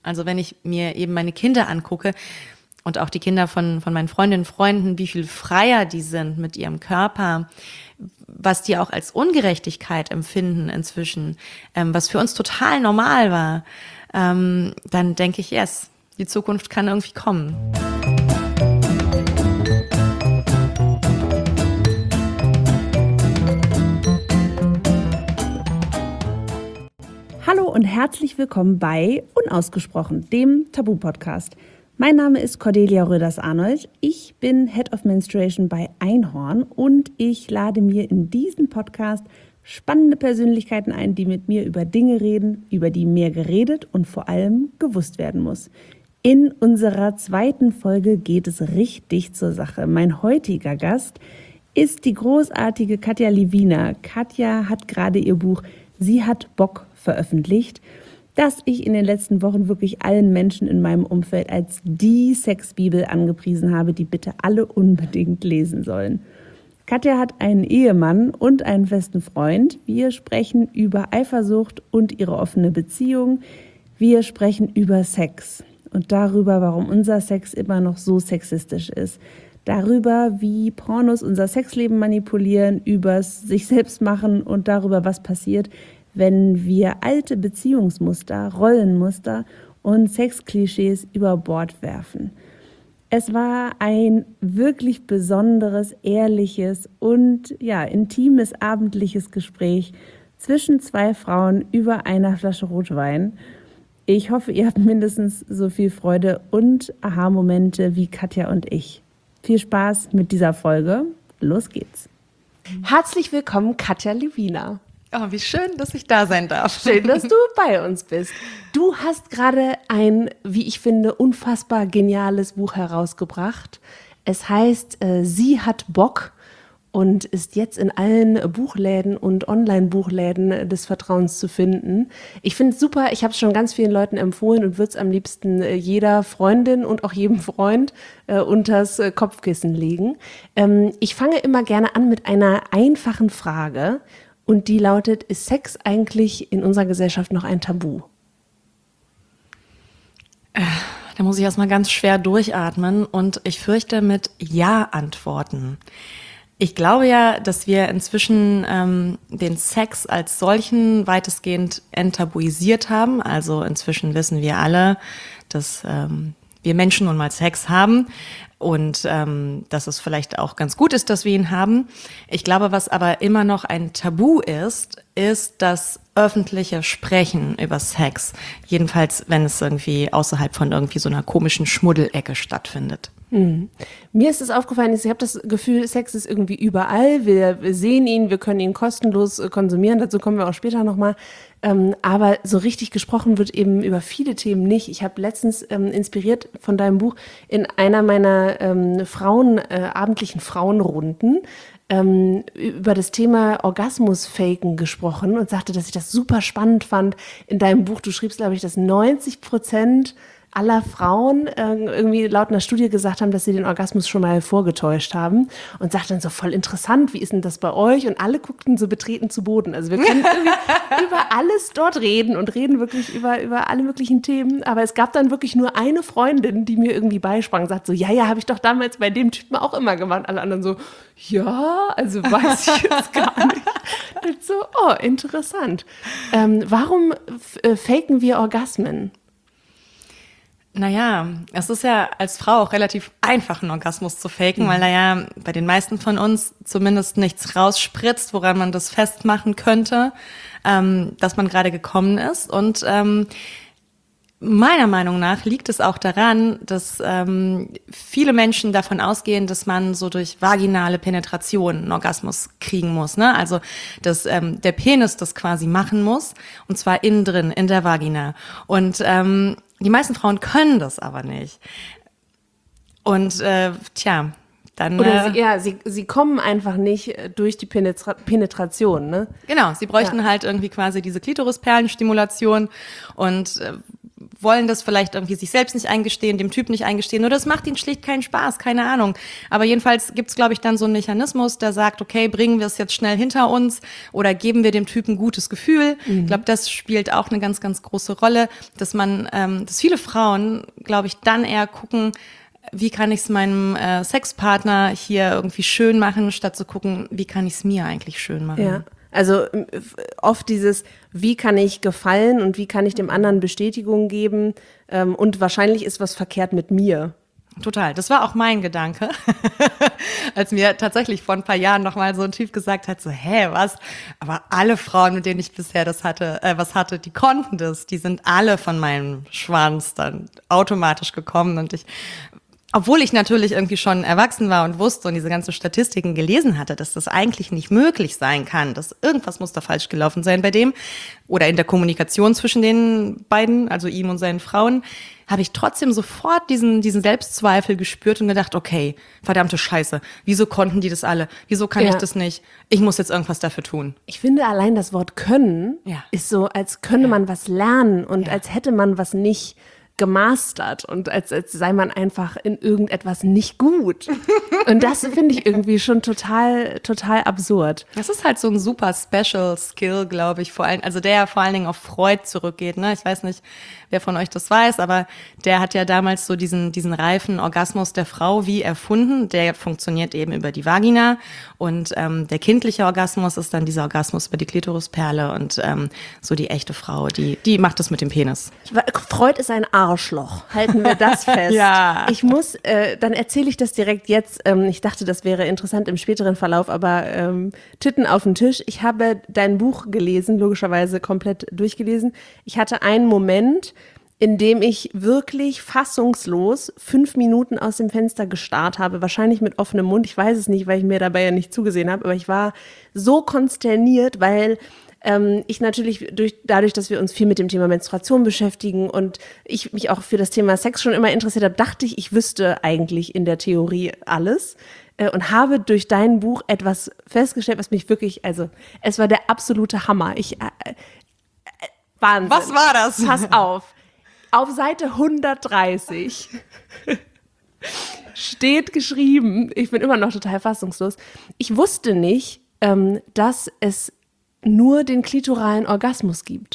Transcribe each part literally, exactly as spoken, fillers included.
Also wenn ich mir eben meine Kinder angucke und auch die Kinder von, von meinen Freundinnen und Freunden, wie viel freier die sind mit ihrem Körper, was die auch als Ungerechtigkeit empfinden inzwischen, ähm, was für uns total normal war, ähm, dann denke ich, yes, die Zukunft kann irgendwie kommen. Hallo und herzlich willkommen bei Unausgesprochen, dem Tabu-Podcast. Mein Name ist Cordelia Röders-Arnold. Ich bin Head of Menstruation bei Einhorn und ich lade mir in diesen Podcast spannende Persönlichkeiten ein, die mit mir über Dinge reden, über die mehr geredet und vor allem gewusst werden muss. In unserer zweiten Folge geht es richtig zur Sache. Mein heutiger Gast ist die großartige Katja Livina. Katja hat gerade ihr Buch Sie hat Bock veröffentlicht, das ich in den letzten Wochen wirklich allen Menschen in meinem Umfeld als die Sexbibel angepriesen habe, die bitte alle unbedingt lesen sollen. Katja hat einen Ehemann und einen festen Freund. Wir sprechen über Eifersucht und ihre offene Beziehung. Wir sprechen über Sex und darüber, warum unser Sex immer noch so sexistisch ist. Darüber, wie Pornos unser Sexleben manipulieren, übers sich selbst machen und darüber, was passiert, wenn wir alte Beziehungsmuster, Rollenmuster und Sexklischees über Bord werfen. Es war ein wirklich besonderes, ehrliches und ja, intimes abendliches Gespräch zwischen zwei Frauen über einer Flasche Rotwein. Ich hoffe, ihr habt mindestens so viel Freude und Aha-Momente wie Katja und ich. Viel Spaß mit dieser Folge. Los geht's. Herzlich willkommen, Katja Livina. Oh, wie schön, dass ich da sein darf. Schön, dass du bei uns bist. Du hast gerade ein, wie ich finde, unfassbar geniales Buch herausgebracht. Es heißt äh, Sie hat Bock und ist jetzt in allen Buchläden und Online-Buchläden des Vertrauens zu finden. Ich finde es super, ich habe es schon ganz vielen Leuten empfohlen und würde es am liebsten äh, jeder Freundin und auch jedem Freund äh, unters äh, Kopfkissen legen. Ähm, ich fange immer gerne an mit einer einfachen Frage und die lautet, ist Sex eigentlich in unserer Gesellschaft noch ein Tabu? Äh, da muss ich erstmal ganz schwer durchatmen und ich fürchte mit Ja antworten. Ich glaube ja, dass wir inzwischen ähm, den Sex als solchen weitestgehend enttabuisiert haben. Also inzwischen wissen wir alle, dass ähm, wir Menschen nun mal Sex haben und ähm, dass es vielleicht auch ganz gut ist, dass wir ihn haben. Ich glaube, was aber immer noch ein Tabu ist, ist das öffentliche Sprechen über Sex. Jedenfalls, wenn es irgendwie außerhalb von irgendwie so einer komischen Schmuddelecke stattfindet. Mhm. Mir ist es aufgefallen, ich habe das Gefühl, Sex ist irgendwie überall. Wir, wir sehen ihn, wir können ihn kostenlos konsumieren, dazu kommen wir auch später nochmal. Ähm, aber so richtig gesprochen wird eben über viele Themen nicht. Ich habe letztens ähm, inspiriert von deinem Buch in einer meiner ähm, Frauen, äh, abendlichen Frauenrunden ähm, über das Thema Orgasmus-Faken gesprochen und sagte, dass ich das super spannend fand. In deinem Buch, du schriebst, glaube ich, dass neunzig Prozent aller Frauen äh, irgendwie laut einer Studie gesagt haben, dass sie den Orgasmus schon mal vorgetäuscht haben und sagten dann so, voll interessant, wie ist denn das bei euch? Und alle guckten so betreten zu Boden. Also wir können irgendwie über alles dort reden und reden wirklich über, über alle möglichen Themen. Aber es gab dann wirklich nur eine Freundin, die mir irgendwie beisprang und sagt so, ja, ja, habe ich doch damals bei dem Typen auch immer gemacht. Alle anderen so, ja, also weiß ich jetzt gar nicht. Und so, oh, interessant. Ähm, warum f- äh, faken wir Orgasmen? Naja, es ist ja als Frau auch relativ einfach, einen Orgasmus zu faken, mhm. weil da ja bei den meisten von uns zumindest nichts rausspritzt, woran man das festmachen könnte, ähm, dass man gerade gekommen ist. Und ähm, meiner Meinung nach liegt es auch daran, dass ähm, viele Menschen davon ausgehen, dass man so durch vaginale Penetration einen Orgasmus kriegen muss, ne? Also dass ähm, der Penis das quasi machen muss, und zwar innen drin, in der Vagina. Und ähm, die meisten Frauen können das aber nicht. Und äh, tja, dann... Oder äh, sie, ja, sie, sie kommen einfach nicht durch die Penetra- Penetration, ne? Genau, sie bräuchten Ja. halt irgendwie quasi diese Klitorisperlenstimulation und äh, wollen das vielleicht irgendwie sich selbst nicht eingestehen, dem Typ nicht eingestehen oder es macht ihnen schlicht keinen Spaß, keine Ahnung. Aber jedenfalls gibt's, glaube ich, dann so einen Mechanismus, der sagt, okay, bringen wir es jetzt schnell hinter uns oder geben wir dem Typen ein gutes Gefühl. Mhm. Ich glaube, das spielt auch eine ganz, ganz große Rolle, dass man, ähm, dass viele Frauen, glaube ich, dann eher gucken, wie kann ich es meinem äh, Sexpartner hier irgendwie schön machen, statt zu gucken, wie kann ich es mir eigentlich schön machen. Ja. Also oft dieses, wie kann ich gefallen und wie kann ich dem anderen Bestätigung geben, ähm, und wahrscheinlich ist was verkehrt mit mir. Total, das war auch mein Gedanke, als mir tatsächlich vor ein paar Jahren noch mal so ein Typ gesagt hat, so, hä, was? Aber alle Frauen, mit denen ich bisher das hatte, äh, was hatte, die konnten das, die sind alle von meinem Schwanz dann automatisch gekommen und ich Obwohl ich natürlich irgendwie schon erwachsen war und wusste und diese ganzen Statistiken gelesen hatte, dass das eigentlich nicht möglich sein kann, dass irgendwas muss da falsch gelaufen sein bei dem oder in der Kommunikation zwischen den beiden, also ihm und seinen Frauen, habe ich trotzdem sofort diesen diesen Selbstzweifel gespürt und gedacht, okay, verdammte Scheiße, wieso konnten die das alle? Wieso kann ja. ich das nicht? Ich muss jetzt irgendwas dafür tun. Ich finde allein das Wort können ja. ist so, als könne ja. man was lernen und ja. als hätte man was nicht gemastert und als, als sei man einfach in irgendetwas nicht gut. Und das finde ich irgendwie schon total, total absurd. Das ist halt so ein super Special Skill, glaube ich, vor allem, also der ja vor allen Dingen auf Freud zurückgeht, ne? Ich weiß nicht, wer von euch das weiß, aber der hat ja damals so diesen, diesen reifen Orgasmus der Frau wie erfunden. Der funktioniert eben über die Vagina und ähm, der kindliche Orgasmus ist dann dieser Orgasmus über die Klitorisperle und ähm, so die echte Frau, die, die macht das mit dem Penis. Freud ist ein Arschloch. Halten wir das fest. Ja. Ich muss, äh, dann erzähle ich das direkt jetzt. Ähm, ich dachte, das wäre interessant im späteren Verlauf, aber ähm, Titten auf den Tisch. Ich habe dein Buch gelesen, logischerweise komplett durchgelesen. Ich hatte einen Moment, in dem ich wirklich fassungslos fünf Minuten aus dem Fenster gestarrt habe, wahrscheinlich mit offenem Mund. Ich weiß es nicht, weil ich mir dabei ja nicht zugesehen habe, aber ich war so konsterniert, weil Ähm, ich natürlich durch, dadurch, dass wir uns viel mit dem Thema Menstruation beschäftigen und ich mich auch für das Thema Sex schon immer interessiert habe, dachte ich, ich wüsste eigentlich in der Theorie alles äh, und habe durch dein Buch etwas festgestellt, was mich wirklich, also es war der absolute Hammer. Ich, äh, äh, Wahnsinn. Was war das? Pass auf. Auf Seite hundertdreißig steht geschrieben, ich bin immer noch total fassungslos, ich wusste nicht, ähm, dass es nur den klitoralen Orgasmus gibt.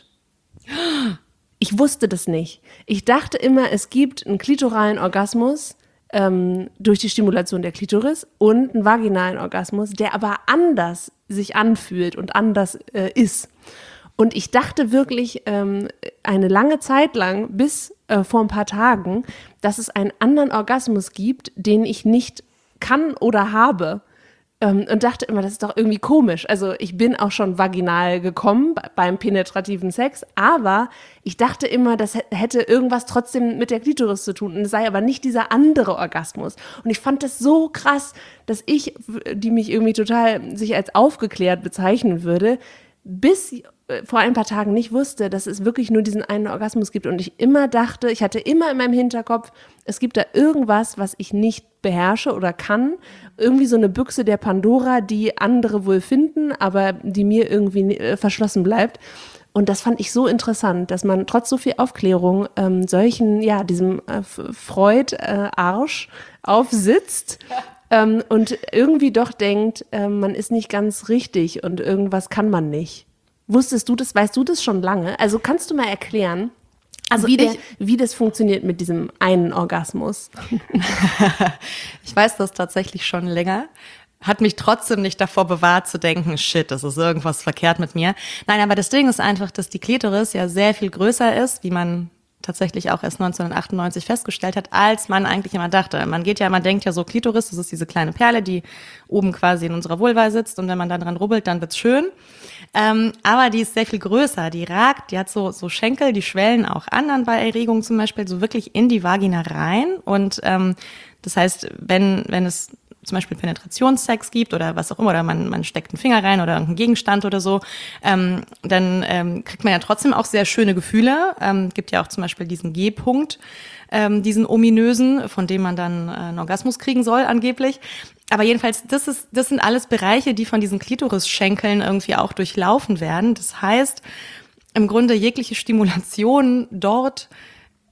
Ich wusste das nicht. Ich dachte immer, es gibt einen klitoralen Orgasmus ähm, durch die Stimulation der Klitoris und einen vaginalen Orgasmus, der aber anders sich anfühlt und anders äh, ist. Und ich dachte wirklich ähm, eine lange Zeit lang, bis äh, vor ein paar Tagen, dass es einen anderen Orgasmus gibt, den ich nicht kann oder habe. Und dachte immer, das ist doch irgendwie komisch. Also ich bin auch schon vaginal gekommen beim penetrativen Sex, aber ich dachte immer, das hätte irgendwas trotzdem mit der Klitoris zu tun und es sei aber nicht dieser andere Orgasmus. Und ich fand das so krass, dass ich, die mich irgendwie total sich als aufgeklärt bezeichnen würde, bis vor ein paar Tagen nicht wusste, dass es wirklich nur diesen einen Orgasmus gibt und ich immer dachte, ich hatte immer in meinem Hinterkopf, es gibt da irgendwas, was ich nicht beherrsche oder kann, irgendwie so eine Büchse der Pandora, die andere wohl finden, aber die mir irgendwie äh, verschlossen bleibt. Und das fand ich so interessant, dass man trotz so viel Aufklärung ähm, solchen, ja, diesem äh, Freud-Arsch äh, aufsitzt ähm, und irgendwie doch denkt, äh, man ist nicht ganz richtig und irgendwas kann man nicht. Wusstest du das, weißt du das schon lange? Also kannst du mal erklären, also wie, der, wie das funktioniert mit diesem einen Orgasmus? Ich weiß das tatsächlich schon länger. Hat mich trotzdem nicht davor bewahrt zu denken, shit, das ist irgendwas verkehrt mit mir. Nein, aber das Ding ist einfach, dass die Klitoris ja sehr viel größer ist, wie man tatsächlich auch erst neunzehnhundertachtundneunzig festgestellt hat, als man eigentlich immer dachte. Man geht ja, man denkt ja so, Klitoris, das ist diese kleine Perle, die oben quasi in unserer Vulva sitzt und wenn man dann dran rubbelt, dann wird's schön. Ähm, aber die ist sehr viel größer, die ragt, die hat so, so Schenkel, die schwellen auch an, dann bei Erregung zum Beispiel, so wirklich in die Vagina rein und ähm, das heißt, wenn, wenn es zum Beispiel Penetrationssex gibt oder was auch immer, oder man, man steckt einen Finger rein oder irgendeinen Gegenstand oder so, ähm, dann ähm, kriegt man ja trotzdem auch sehr schöne Gefühle. Ähm, gibt ja auch zum Beispiel diesen G-Punkt, ähm, diesen ominösen, von dem man dann äh, einen Orgasmus kriegen soll angeblich. Aber jedenfalls, das ist, das sind alles Bereiche, die von diesen Klitorisschenkeln irgendwie auch durchlaufen werden. Das heißt, im Grunde jegliche Stimulation dort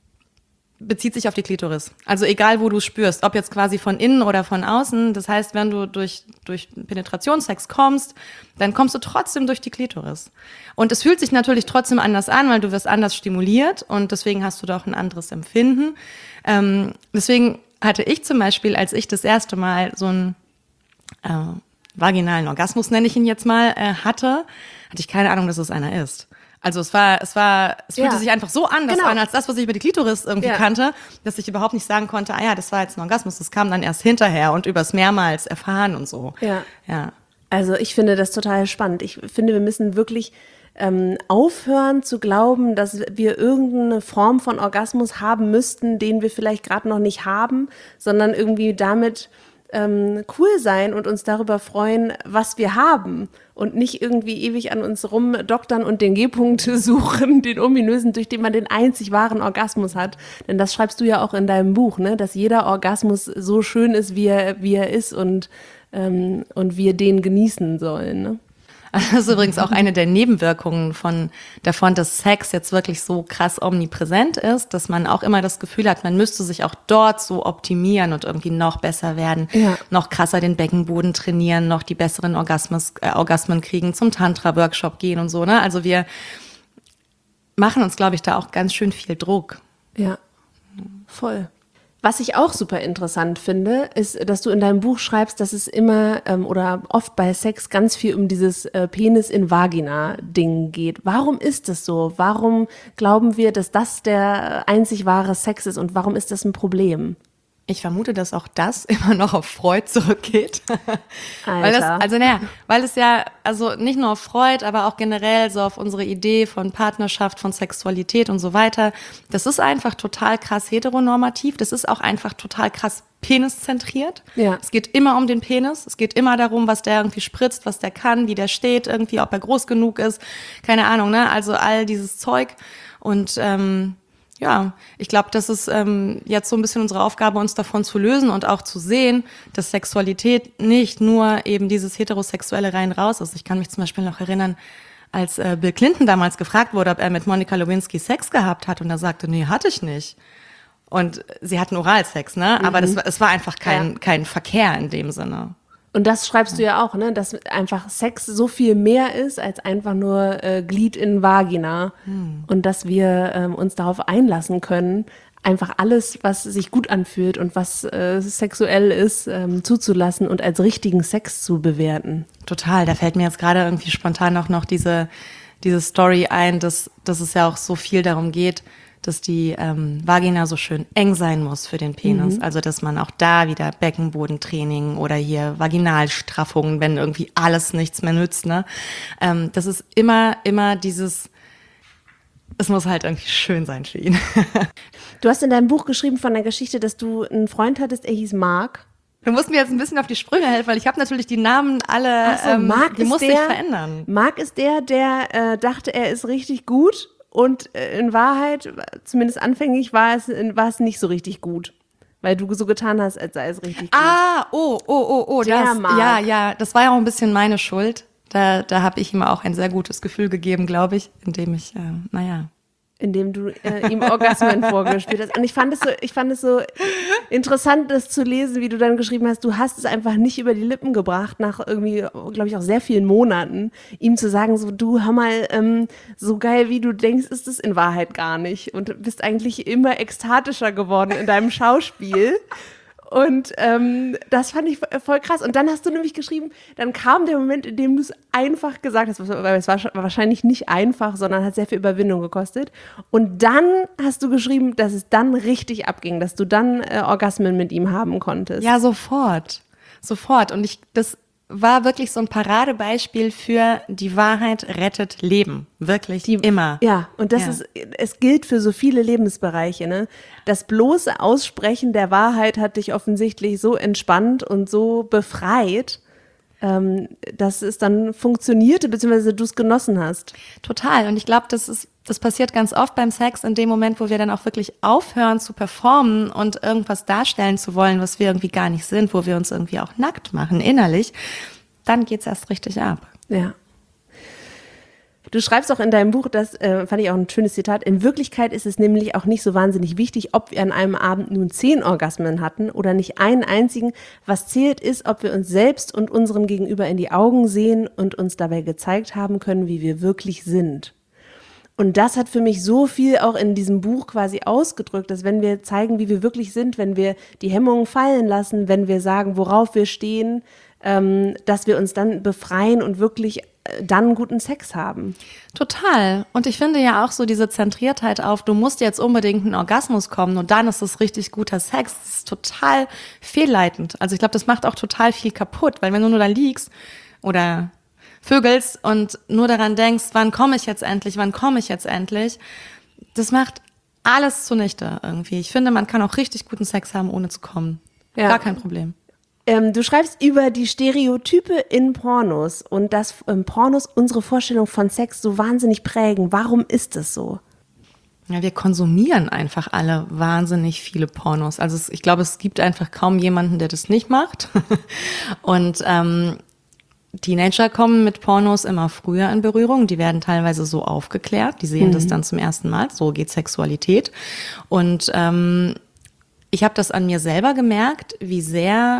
bezieht sich auf die Klitoris. Also egal, wo du es spürst, ob jetzt quasi von innen oder von außen. Das heißt, wenn du durch, durch Penetrationssex kommst, dann kommst du trotzdem durch die Klitoris. Und es fühlt sich natürlich trotzdem anders an, weil du wirst anders stimuliert und deswegen hast du da auch ein anderes Empfinden. Ähm, deswegen hatte ich zum Beispiel, als ich das erste Mal so einen äh, vaginalen Orgasmus, nenne ich ihn jetzt mal, äh, hatte, hatte ich keine Ahnung, dass es einer ist. Also es war, es war, es fühlte ja. sich einfach so anders genau. an, als das, was ich über die Klitoris irgendwie ja. kannte, dass ich überhaupt nicht sagen konnte, ah ja, das war jetzt ein Orgasmus, das kam dann erst hinterher und übers mehrmals erfahren und so. Ja. ja. Also ich finde das total spannend. Ich finde, wir müssen wirklich ähm, aufhören zu glauben, dass wir irgendeine Form von Orgasmus haben müssten, den wir vielleicht gerade noch nicht haben, sondern irgendwie damit ähm, cool sein und uns darüber freuen, was wir haben und nicht irgendwie ewig an uns rumdoktern und den G-Punkt suchen, den ominösen, durch den man den einzig wahren Orgasmus hat. Denn das schreibst du ja auch in deinem Buch, ne? Dass jeder Orgasmus so schön ist, wie er, wie er ist und, ähm, und wir den genießen sollen, ne? Das ist übrigens auch eine der Nebenwirkungen von davon, dass Sex jetzt wirklich so krass omnipräsent ist, dass man auch immer das Gefühl hat, man müsste sich auch dort so optimieren und irgendwie noch besser werden, ja. noch krasser den Beckenboden trainieren, noch die besseren Orgasmus, äh, Orgasmen kriegen, zum Tantra-Workshop gehen und so, ne? Also wir machen uns, glaube ich, da auch ganz schön viel Druck. Ja, voll. Was ich auch super interessant finde, ist, dass du in deinem Buch schreibst, dass es immer ähm, oder oft bei Sex ganz viel um dieses äh, Penis-in-Vagina-Ding geht. Warum ist das so? Warum glauben wir, dass das der einzig wahre Sex ist und warum ist das ein Problem? Ich vermute, dass auch das immer noch auf Freud zurückgeht. Alter. Weil das, also naja, weil es ja, also nicht nur auf Freud, aber auch generell so auf unsere Idee von Partnerschaft, von Sexualität und so weiter. Das ist einfach total krass heteronormativ. Das ist auch einfach total krass peniszentriert. Ja. Es geht immer um den Penis. Es geht immer darum, was der irgendwie spritzt, was der kann, wie der steht, irgendwie, ob er groß genug ist. Keine Ahnung, ne? Also all dieses Zeug. Und ähm, ja, ich glaube, das ist ähm, jetzt so ein bisschen unsere Aufgabe, uns davon zu lösen und auch zu sehen, dass Sexualität nicht nur eben dieses heterosexuelle rein raus ist. Ich kann mich zum Beispiel noch erinnern, als äh, Bill Clinton damals gefragt wurde, ob er mit Monica Lewinsky Sex gehabt hat und er sagte, nee, hatte ich nicht. Und sie hatten Oralsex, ne? Mhm. Aber das, es war einfach kein, ja. kein Verkehr in dem Sinne. Und das schreibst du ja auch, ne, dass einfach Sex so viel mehr ist als einfach nur äh, Glied in Vagina hm. und dass wir ähm, uns darauf einlassen können, einfach alles, was sich gut anfühlt und was äh, sexuell ist, ähm, zuzulassen und als richtigen Sex zu bewerten. Total, da fällt mir jetzt gerade irgendwie spontan auch noch diese, diese Story ein, dass, dass es ja auch so viel darum geht, dass die ähm, Vagina so schön eng sein muss für den Penis. Mhm. Also dass man auch da wieder Beckenbodentraining oder hier Vaginalstraffungen, wenn irgendwie alles nichts mehr nützt. Ne? Ähm, das ist immer, immer dieses, es muss halt irgendwie schön sein für ihn. Du hast in deinem Buch geschrieben von der Geschichte, dass du einen Freund hattest, er hieß Mark. Du musst mir jetzt ein bisschen auf die Sprünge helfen, weil ich habe natürlich die Namen alle, Ach so, ähm, Mark die ist musste der, ich verändern. Mark ist der, der äh, dachte, er ist richtig gut. Und in Wahrheit, zumindest anfänglich, war es, war es nicht so richtig gut. Weil du so getan hast, als sei es richtig gut. Ah, oh, oh, oh, oh. Der Das, Mark. ja, ja, das war ja auch ein bisschen meine Schuld. Da, da habe ich ihm auch ein sehr gutes Gefühl gegeben, glaube ich, indem ich, äh, naja. Indem du äh, ihm Orgasmen vorgespielt hast. Und ich fand es so, ich fand es so interessant, das zu lesen, wie du dann geschrieben hast, du hast es einfach nicht über die Lippen gebracht, nach irgendwie, glaube ich, auch sehr vielen Monaten, ihm zu sagen, so, du, hör mal, ähm, so geil, wie du denkst, ist es in Wahrheit gar nicht. Und bist eigentlich immer ekstatischer geworden in deinem Schauspiel. Und ähm, das fand ich voll krass. Und dann hast du nämlich geschrieben, dann kam der Moment, in dem du es einfach gesagt hast, weil es war wahrscheinlich nicht einfach, sondern hat sehr viel Überwindung gekostet. Und dann hast du geschrieben, dass es dann richtig abging, dass du dann äh, Orgasmen mit ihm haben konntest. Ja, sofort. Sofort. Und ich, das war wirklich so ein Paradebeispiel für die Wahrheit rettet Leben. Wirklich, die, immer. Ja, und das ja. ist, es gilt für so viele Lebensbereiche, ne? Das bloße Aussprechen der Wahrheit hat dich offensichtlich so entspannt und so befreit, ähm, dass es dann funktionierte, beziehungsweise du es genossen hast. Total. Und ich glaube, das ist, das passiert ganz oft beim Sex in dem Moment, wo wir dann auch wirklich aufhören zu performen und irgendwas darstellen zu wollen, was wir irgendwie gar nicht sind, wo wir uns irgendwie auch nackt machen, innerlich. Dann geht's erst richtig ab. Ja. Du schreibst auch in deinem Buch, das äh, fand ich auch ein schönes Zitat, in Wirklichkeit ist es nämlich auch nicht so wahnsinnig wichtig, ob wir an einem Abend nun zehn Orgasmen hatten oder nicht einen einzigen. Was zählt ist, ob wir uns selbst und unserem Gegenüber in die Augen sehen und uns dabei gezeigt haben können, wie wir wirklich sind. Und das hat für mich so viel auch in diesem Buch quasi ausgedrückt, dass wenn wir zeigen, wie wir wirklich sind, wenn wir die Hemmungen fallen lassen, wenn wir sagen, worauf wir stehen, ähm, dass wir uns dann befreien und wirklich dann guten Sex haben. Total. Und ich finde ja auch so diese Zentriertheit auf, du musst jetzt unbedingt einen Orgasmus kommen und dann ist es richtig guter Sex. Das ist total fehlleitend. Also ich glaube, das macht auch total viel kaputt, weil wenn du nur da liegst oder vögelst und nur daran denkst, wann komme ich jetzt endlich, wann komme ich jetzt endlich, das macht alles zunichte irgendwie. Ich finde, man kann auch richtig guten Sex haben, ohne zu kommen. Ja. Gar kein Problem. Ähm, du schreibst über die Stereotype in Pornos und dass ähm, Pornos unsere Vorstellung von Sex so wahnsinnig prägen. Warum ist das so? Ja, wir konsumieren einfach alle wahnsinnig viele Pornos. Also es, ich glaube, es gibt einfach kaum jemanden, der das nicht macht. Und ähm, Teenager kommen mit Pornos immer früher in Berührung. Die werden teilweise so aufgeklärt. Die sehen mhm. das dann zum ersten Mal. So geht Sexualität. Und ähm, ich habe das an mir selber gemerkt, wie sehr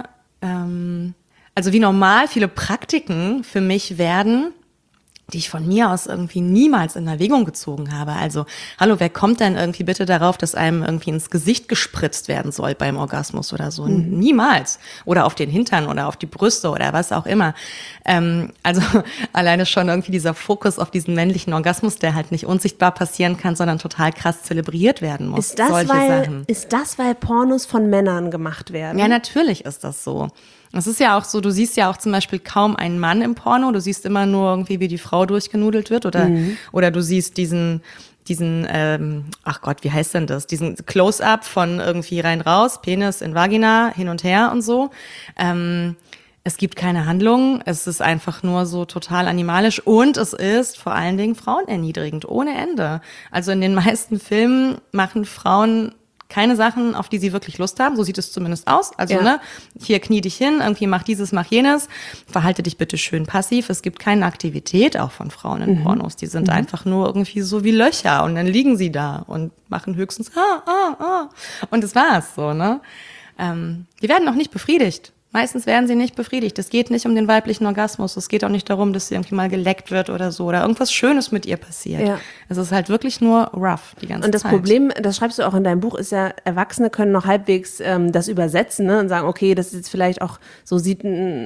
also wie normal viele Praktiken für mich werden, die ich von mir aus irgendwie niemals in Erwägung gezogen habe. Also, hallo, wer kommt denn irgendwie bitte darauf, dass einem irgendwie ins Gesicht gespritzt werden soll beim Orgasmus oder so? Mhm. Niemals. Oder auf den Hintern oder auf die Brüste oder was auch immer. Ähm, also alleine schon irgendwie dieser Fokus auf diesen männlichen Orgasmus, der halt nicht unsichtbar passieren kann, sondern total krass zelebriert werden muss. Ist das, solche weil, Sachen. Ist das, weil Pornos von Männern gemacht werden? Ja, natürlich ist das so. Es ist ja auch so, du siehst ja auch zum Beispiel kaum einen Mann im Porno, du siehst immer nur irgendwie, wie die Frau durchgenudelt wird oder mhm. oder du siehst diesen, diesen, ähm, ach Gott, wie heißt denn das, diesen Close-Up von irgendwie rein raus, Penis in Vagina, hin und her und so. Ähm, es gibt keine Handlung, es ist einfach nur so total animalisch und es ist vor allen Dingen frauenerniedrigend, ohne Ende. Also in den meisten Filmen machen Frauen keine Sachen, auf die sie wirklich Lust haben. So sieht es zumindest aus. Also, ja. ne, hier knie dich hin, irgendwie mach dieses, mach jenes. Verhalte dich bitte schön passiv. Es gibt keine Aktivität auch von Frauen in mhm. Pornos. Die sind mhm. einfach nur irgendwie so wie Löcher und dann liegen sie da und machen höchstens ah, ah, ah. Und das war's so, ne? Ähm, die werden auch nicht befriedigt. Meistens werden sie nicht befriedigt. Es geht nicht um den weiblichen Orgasmus. Es geht auch nicht darum, dass sie irgendwie mal geleckt wird oder so oder irgendwas Schönes mit ihr passiert. Ja. Es ist halt wirklich nur rough die ganze Zeit. Und das Zeit. Problem, das schreibst du auch in deinem Buch, ist ja, Erwachsene können noch halbwegs ähm, das übersetzen, ne, und sagen, okay, das ist jetzt vielleicht auch, so sieht,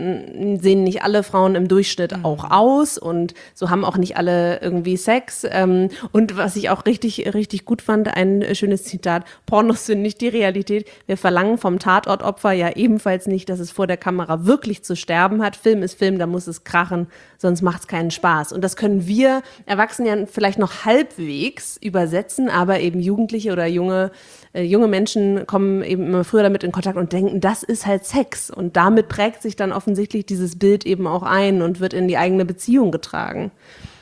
sehen nicht alle Frauen im Durchschnitt mhm. auch aus und so haben auch nicht alle irgendwie Sex. Ähm, und was ich auch richtig, richtig gut fand, ein schönes Zitat, Pornos sind nicht die Realität. Wir verlangen vom Tatortopfer ja ebenfalls nicht, dass es vor der Kamera wirklich zu sterben hat. Film ist Film, da muss es krachen, sonst macht es keinen Spaß. Und das können wir Erwachsene ja vielleicht noch halbwegs übersetzen, aber eben Jugendliche oder junge, äh, junge Menschen kommen eben immer früher damit in Kontakt und denken, das ist halt Sex. Und damit prägt sich dann offensichtlich dieses Bild eben auch ein und wird in die eigene Beziehung getragen.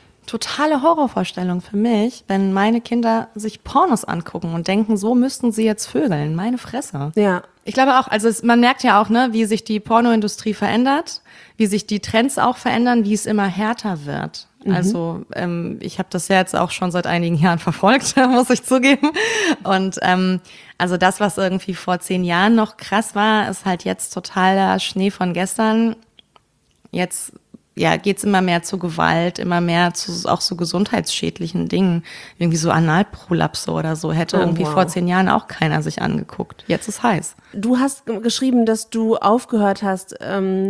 Totale Horrorvorstellung für mich, wenn meine Kinder sich Pornos angucken und denken, so müssten sie jetzt vögeln. Meine Fresse. Ja. Ich glaube auch, also es, man merkt ja auch, ne, wie sich die Pornoindustrie verändert, wie sich die Trends auch verändern, wie es immer härter wird. Mhm. Also ähm, ich habe das ja jetzt auch schon seit einigen Jahren verfolgt, muss ich zugeben. Und ähm, also das, was irgendwie vor zehn Jahren noch krass war, ist halt jetzt totaler Schnee von gestern. Jetzt ja, geht's immer mehr zu Gewalt, immer mehr zu auch so gesundheitsschädlichen Dingen. Irgendwie so Analprolapse oder so hätte oh, irgendwie wow. vor zehn Jahren auch keiner sich angeguckt. Jetzt ist heiß. Du hast geschrieben, dass du aufgehört hast, ähm,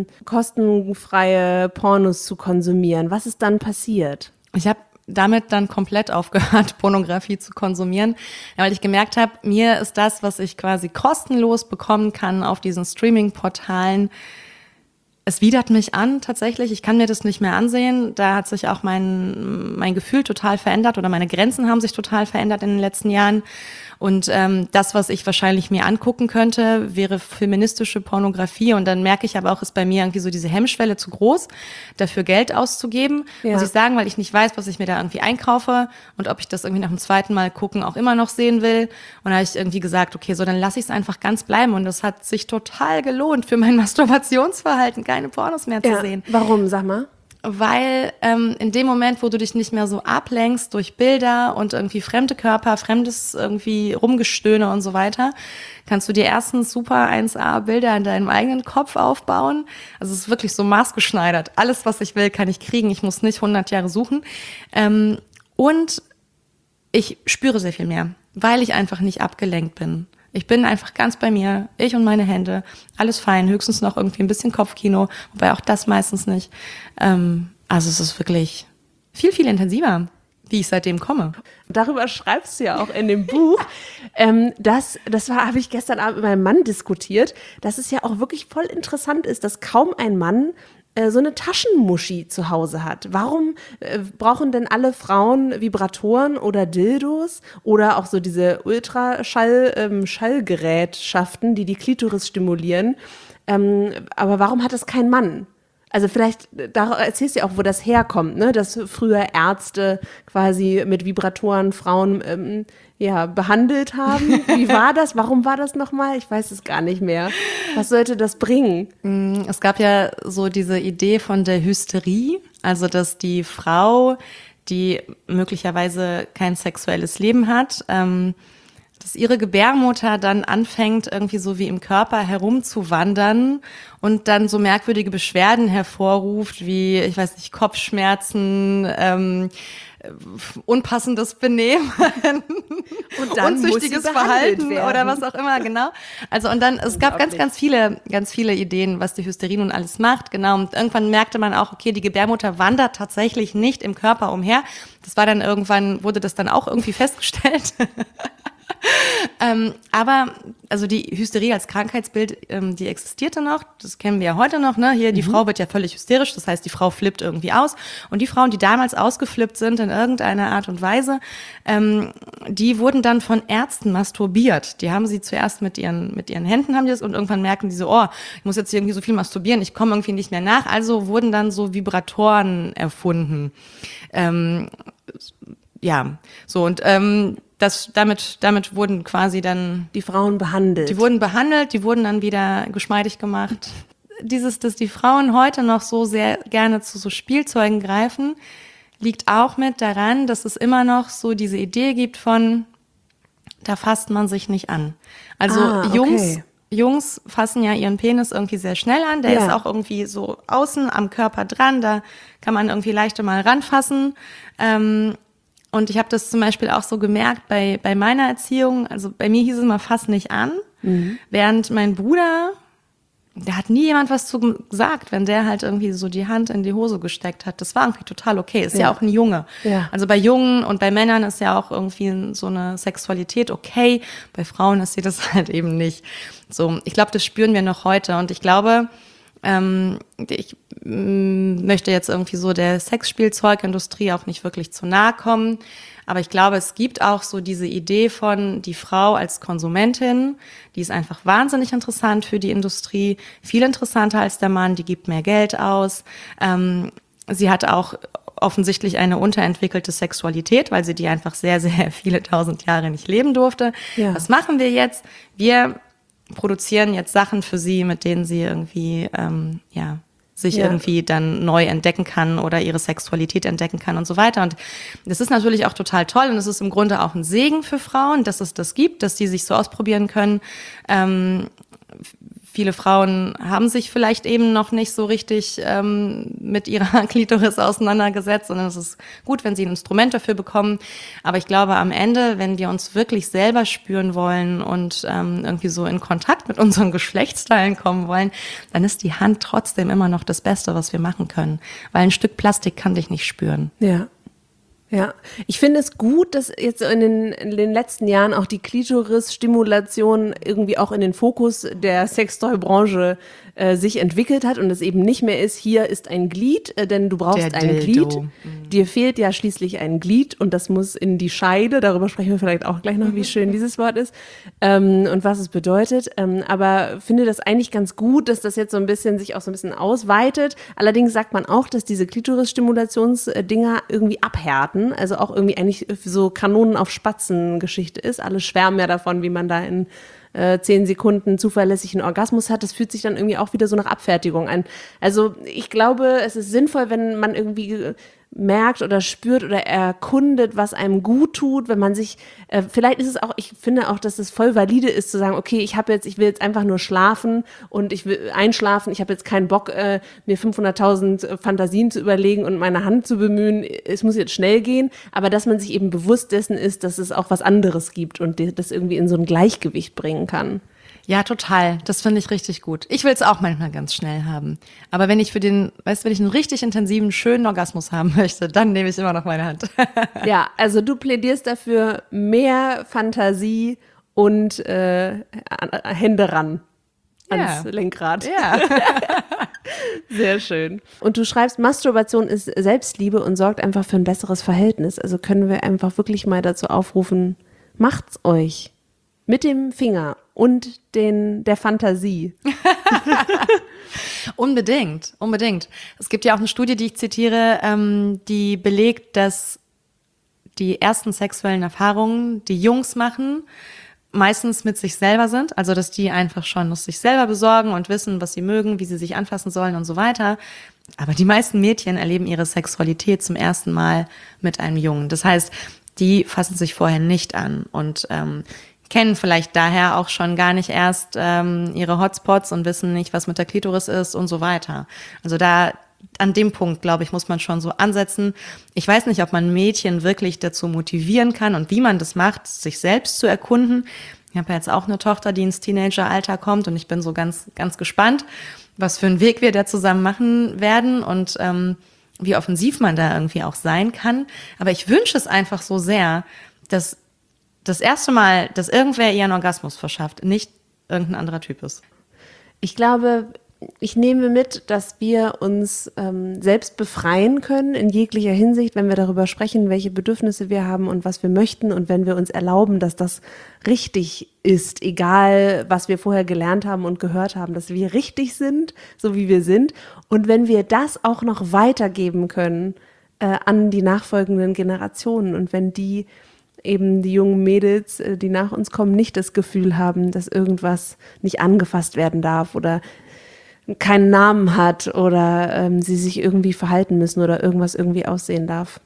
kostenfreie Pornos zu konsumieren. Was ist dann passiert? Ich habe damit dann komplett aufgehört, Pornografie zu konsumieren, ja, weil ich gemerkt habe, mir ist das, was ich quasi kostenlos bekommen kann auf diesen Streaming-Portalen, es widert mich an, tatsächlich. Ich kann mir das nicht mehr ansehen. Da hat sich auch mein, mein Gefühl total verändert oder meine Grenzen haben sich total verändert in den letzten Jahren. Und ähm, das, was ich wahrscheinlich mir angucken könnte, wäre feministische Pornografie. Und dann merke ich aber auch, ist bei mir irgendwie so diese Hemmschwelle zu groß, dafür Geld auszugeben, ja. muss ich sagen, weil ich nicht weiß, was ich mir da irgendwie einkaufe und ob ich das irgendwie nach dem zweiten Mal gucken auch immer noch sehen will. Und da habe ich irgendwie gesagt, okay, so dann lasse ich es einfach ganz bleiben. Und das hat sich total gelohnt für mein Masturbationsverhalten, keine Pornos mehr zu ja. sehen. Warum, sag mal? weil ähm, in dem Moment, wo du dich nicht mehr so ablenkst durch Bilder und irgendwie fremde Körper, fremdes irgendwie Rumgestöhne und so weiter, kannst du dir erstens super eins A Bilder in deinem eigenen Kopf aufbauen. Also es ist wirklich so maßgeschneidert. Alles, was ich will, kann ich kriegen. Ich muss nicht hundert Jahre suchen. Ähm, und ich spüre sehr viel mehr, weil ich einfach nicht abgelenkt bin. Ich bin einfach ganz bei mir, ich und meine Hände, alles fein, höchstens noch irgendwie ein bisschen Kopfkino, wobei auch das meistens nicht. Ähm, also es ist wirklich viel, viel intensiver, wie ich seitdem komme. Darüber schreibst du ja auch in dem Buch. ähm, das das war, habe ich gestern Abend mit meinem Mann diskutiert, dass es ja auch wirklich voll interessant ist, dass kaum ein Mann so eine Taschenmuschi zu Hause hat. Warum äh, brauchen denn alle Frauen Vibratoren oder Dildos oder auch so diese Ultraschall ähm, Schallgerätschaften, die die Klitoris stimulieren? Ähm, aber warum hat das kein Mann? Also vielleicht, da erzählst du ja auch, wo das herkommt, ne? Dass früher Ärzte quasi mit Vibratoren Frauen ähm, ja, behandelt haben. Wie war das? Warum war das nochmal? Ich weiß es gar nicht mehr. Was sollte das bringen? Es gab ja so diese Idee von der Hysterie, also dass die Frau, die möglicherweise kein sexuelles Leben hat, ähm, dass ihre Gebärmutter dann anfängt, irgendwie so wie im Körper herumzuwandern und dann so merkwürdige Beschwerden hervorruft, wie, ich weiß nicht, Kopfschmerzen, ähm, unpassendes Benehmen, und dann unzüchtiges Verhalten werden. Oder was auch immer, genau. Also und dann, es gab ganz, ganz viele, ganz viele Ideen, was die Hysterie nun alles macht, genau. Und irgendwann merkte man auch, okay, die Gebärmutter wandert tatsächlich nicht im Körper umher. Das war dann irgendwann, wurde das dann auch irgendwie festgestellt. ähm, aber also die Hysterie als Krankheitsbild, ähm, die existierte noch, das kennen wir ja heute noch, ne? Hier, die mhm. Frau wird ja völlig hysterisch, das heißt, die Frau flippt irgendwie aus. Und die Frauen, die damals ausgeflippt sind in irgendeiner Art und Weise, ähm, die wurden dann von Ärzten masturbiert. Die haben sie zuerst mit ihren mit ihren Händen haben die das und irgendwann merken die so, oh, ich muss jetzt irgendwie so viel masturbieren, ich komme irgendwie nicht mehr nach. Also wurden dann so Vibratoren erfunden. Ähm, ja, so und ähm, Das, damit, damit wurden quasi dann die Frauen behandelt. Die wurden behandelt, die wurden dann wieder geschmeidig gemacht. Dieses, dass die Frauen heute noch so sehr gerne zu so Spielzeugen greifen, liegt auch mit daran, dass es immer noch so diese Idee gibt von, da fasst man sich nicht an. Also ah, okay. Jungs, Jungs fassen ja ihren Penis irgendwie sehr schnell an. Der ja. ist auch irgendwie so außen am Körper dran. Da kann man irgendwie leichter mal ranfassen. Ähm, Und ich habe das zum Beispiel auch so gemerkt bei bei meiner Erziehung. Also bei mir hieß es immer, fass nicht an. Mhm. Während mein Bruder, da hat nie jemand was zu gesagt, wenn der halt irgendwie so die Hand in die Hose gesteckt hat. Das war irgendwie total okay. Ist ja, ja auch ein Junge. Ja. Also bei Jungen und bei Männern ist ja auch irgendwie so eine Sexualität okay. Bei Frauen ist sie das halt eben nicht. So, ich glaube, das spüren wir noch heute. Und ich glaube, ähm, ich m, möchte jetzt irgendwie so der Sexspielzeugindustrie auch nicht wirklich zu nahe kommen. Aber ich glaube, es gibt auch so diese Idee von die Frau als Konsumentin, die ist einfach wahnsinnig interessant für die Industrie, viel interessanter als der Mann, die gibt mehr Geld aus. Ähm, sie hat auch offensichtlich eine unterentwickelte Sexualität, weil sie die einfach sehr, sehr viele tausend Jahre nicht leben durfte. Ja. Was machen wir jetzt? Wir produzieren jetzt Sachen für sie, mit denen sie irgendwie, ähm, ja, sich ja. irgendwie dann neu entdecken kann oder ihre Sexualität entdecken kann und so weiter. Und das ist natürlich auch total toll und es ist im Grunde auch ein Segen für Frauen, dass es das gibt, dass die sich so ausprobieren können. Ähm, viele Frauen haben sich vielleicht eben noch nicht so richtig ähm, mit ihrer Klitoris auseinandergesetzt, sondern es ist gut, wenn sie ein Instrument dafür bekommen. Aber ich glaube, am Ende, wenn wir uns wirklich selber spüren wollen und ähm, irgendwie so in Kontakt mit unseren Geschlechtsteilen kommen wollen, dann ist die Hand trotzdem immer noch das Beste, was wir machen können. Weil ein Stück Plastik kann dich nicht spüren. Ja. Ja, ich finde es gut, dass jetzt in den, in den letzten Jahren auch die Klitoris-Stimulation irgendwie auch in den Fokus der Sextoy-Branche äh, sich entwickelt hat und es eben nicht mehr ist, hier ist ein Glied, äh, denn du brauchst der ein Dildo. Glied. Mhm. Dir fehlt ja schließlich ein Glied und das muss in die Scheide, darüber sprechen wir vielleicht auch gleich noch, wie schön dieses Wort ist ähm, und was es bedeutet. Ähm, aber finde das eigentlich ganz gut, dass das jetzt so ein bisschen sich auch so ein bisschen ausweitet. Allerdings sagt man auch, dass diese Klitoris-Stimulationsdinger irgendwie abhärten. Staaten, also auch irgendwie eigentlich so Kanonen auf Spatzen-Geschichte ist. Alle schwärmen ja davon, wie man da in äh, zehn Sekunden zuverlässigen Orgasmus hat. Das fühlt sich dann irgendwie auch wieder so nach Abfertigung an. Also ich glaube, es ist sinnvoll, wenn man irgendwie merkt oder spürt oder erkundet, was einem gut tut, wenn man sich, äh, vielleicht ist es auch, ich finde auch, dass es voll valide ist, zu sagen, okay, ich habe jetzt, ich will jetzt einfach nur schlafen und ich will einschlafen, ich habe jetzt keinen Bock, äh, mir fünfhunderttausend Fantasien zu überlegen und meine Hand zu bemühen, es muss jetzt schnell gehen, aber dass man sich eben bewusst dessen ist, dass es auch was anderes gibt und das irgendwie in so ein Gleichgewicht bringen kann. Ja, total. Das finde ich richtig gut. Ich will es auch manchmal ganz schnell haben. Aber wenn ich für den, weißt du, wenn ich einen richtig intensiven, schönen Orgasmus haben möchte, dann nehme ich immer noch meine Hand. Ja, also du plädierst dafür mehr Fantasie und äh, Hände ran ans ja. Lenkrad. Ja. Sehr schön. Und du schreibst, Masturbation ist Selbstliebe und sorgt einfach für ein besseres Verhältnis. Also können wir einfach wirklich mal dazu aufrufen, macht's euch. Mit dem Finger und den, der Fantasie. Unbedingt, unbedingt. Es gibt ja auch eine Studie, die ich zitiere, ähm, die belegt, dass die ersten sexuellen Erfahrungen, die Jungs machen, meistens mit sich selber sind. Also, dass die einfach schon das sich selber besorgen und wissen, was sie mögen, wie sie sich anfassen sollen und so weiter. Aber die meisten Mädchen erleben ihre Sexualität zum ersten Mal mit einem Jungen. Das heißt, die fassen sich vorher nicht an und ähm, kennen vielleicht daher auch schon gar nicht erst ähm, ihre Hotspots und wissen nicht, was mit der Klitoris ist und so weiter. Also da, an dem Punkt, glaube ich, muss man schon so ansetzen. Ich weiß nicht, ob man Mädchen wirklich dazu motivieren kann und wie man das macht, sich selbst zu erkunden. Ich habe ja jetzt auch eine Tochter, die ins Teenageralter kommt und ich bin so ganz, ganz gespannt, was für einen Weg wir da zusammen machen werden und ähm, wie offensiv man da irgendwie auch sein kann. Aber ich wünsche es einfach so sehr, dass das erste Mal, dass irgendwer ihren Orgasmus verschafft, nicht irgendein anderer Typ ist. Ich glaube, ich nehme mit, dass wir uns ähm, selbst befreien können in jeglicher Hinsicht, wenn wir darüber sprechen, welche Bedürfnisse wir haben und was wir möchten und wenn wir uns erlauben, dass das richtig ist, egal was wir vorher gelernt haben und gehört haben, dass wir richtig sind, so wie wir sind. Und wenn wir das auch noch weitergeben können äh, an die nachfolgenden Generationen und wenn die eben die jungen Mädels, die nach uns kommen, nicht das Gefühl haben, dass irgendwas nicht angefasst werden darf oder keinen Namen hat oder ähm, sie sich irgendwie verhalten müssen oder irgendwas irgendwie aussehen darf.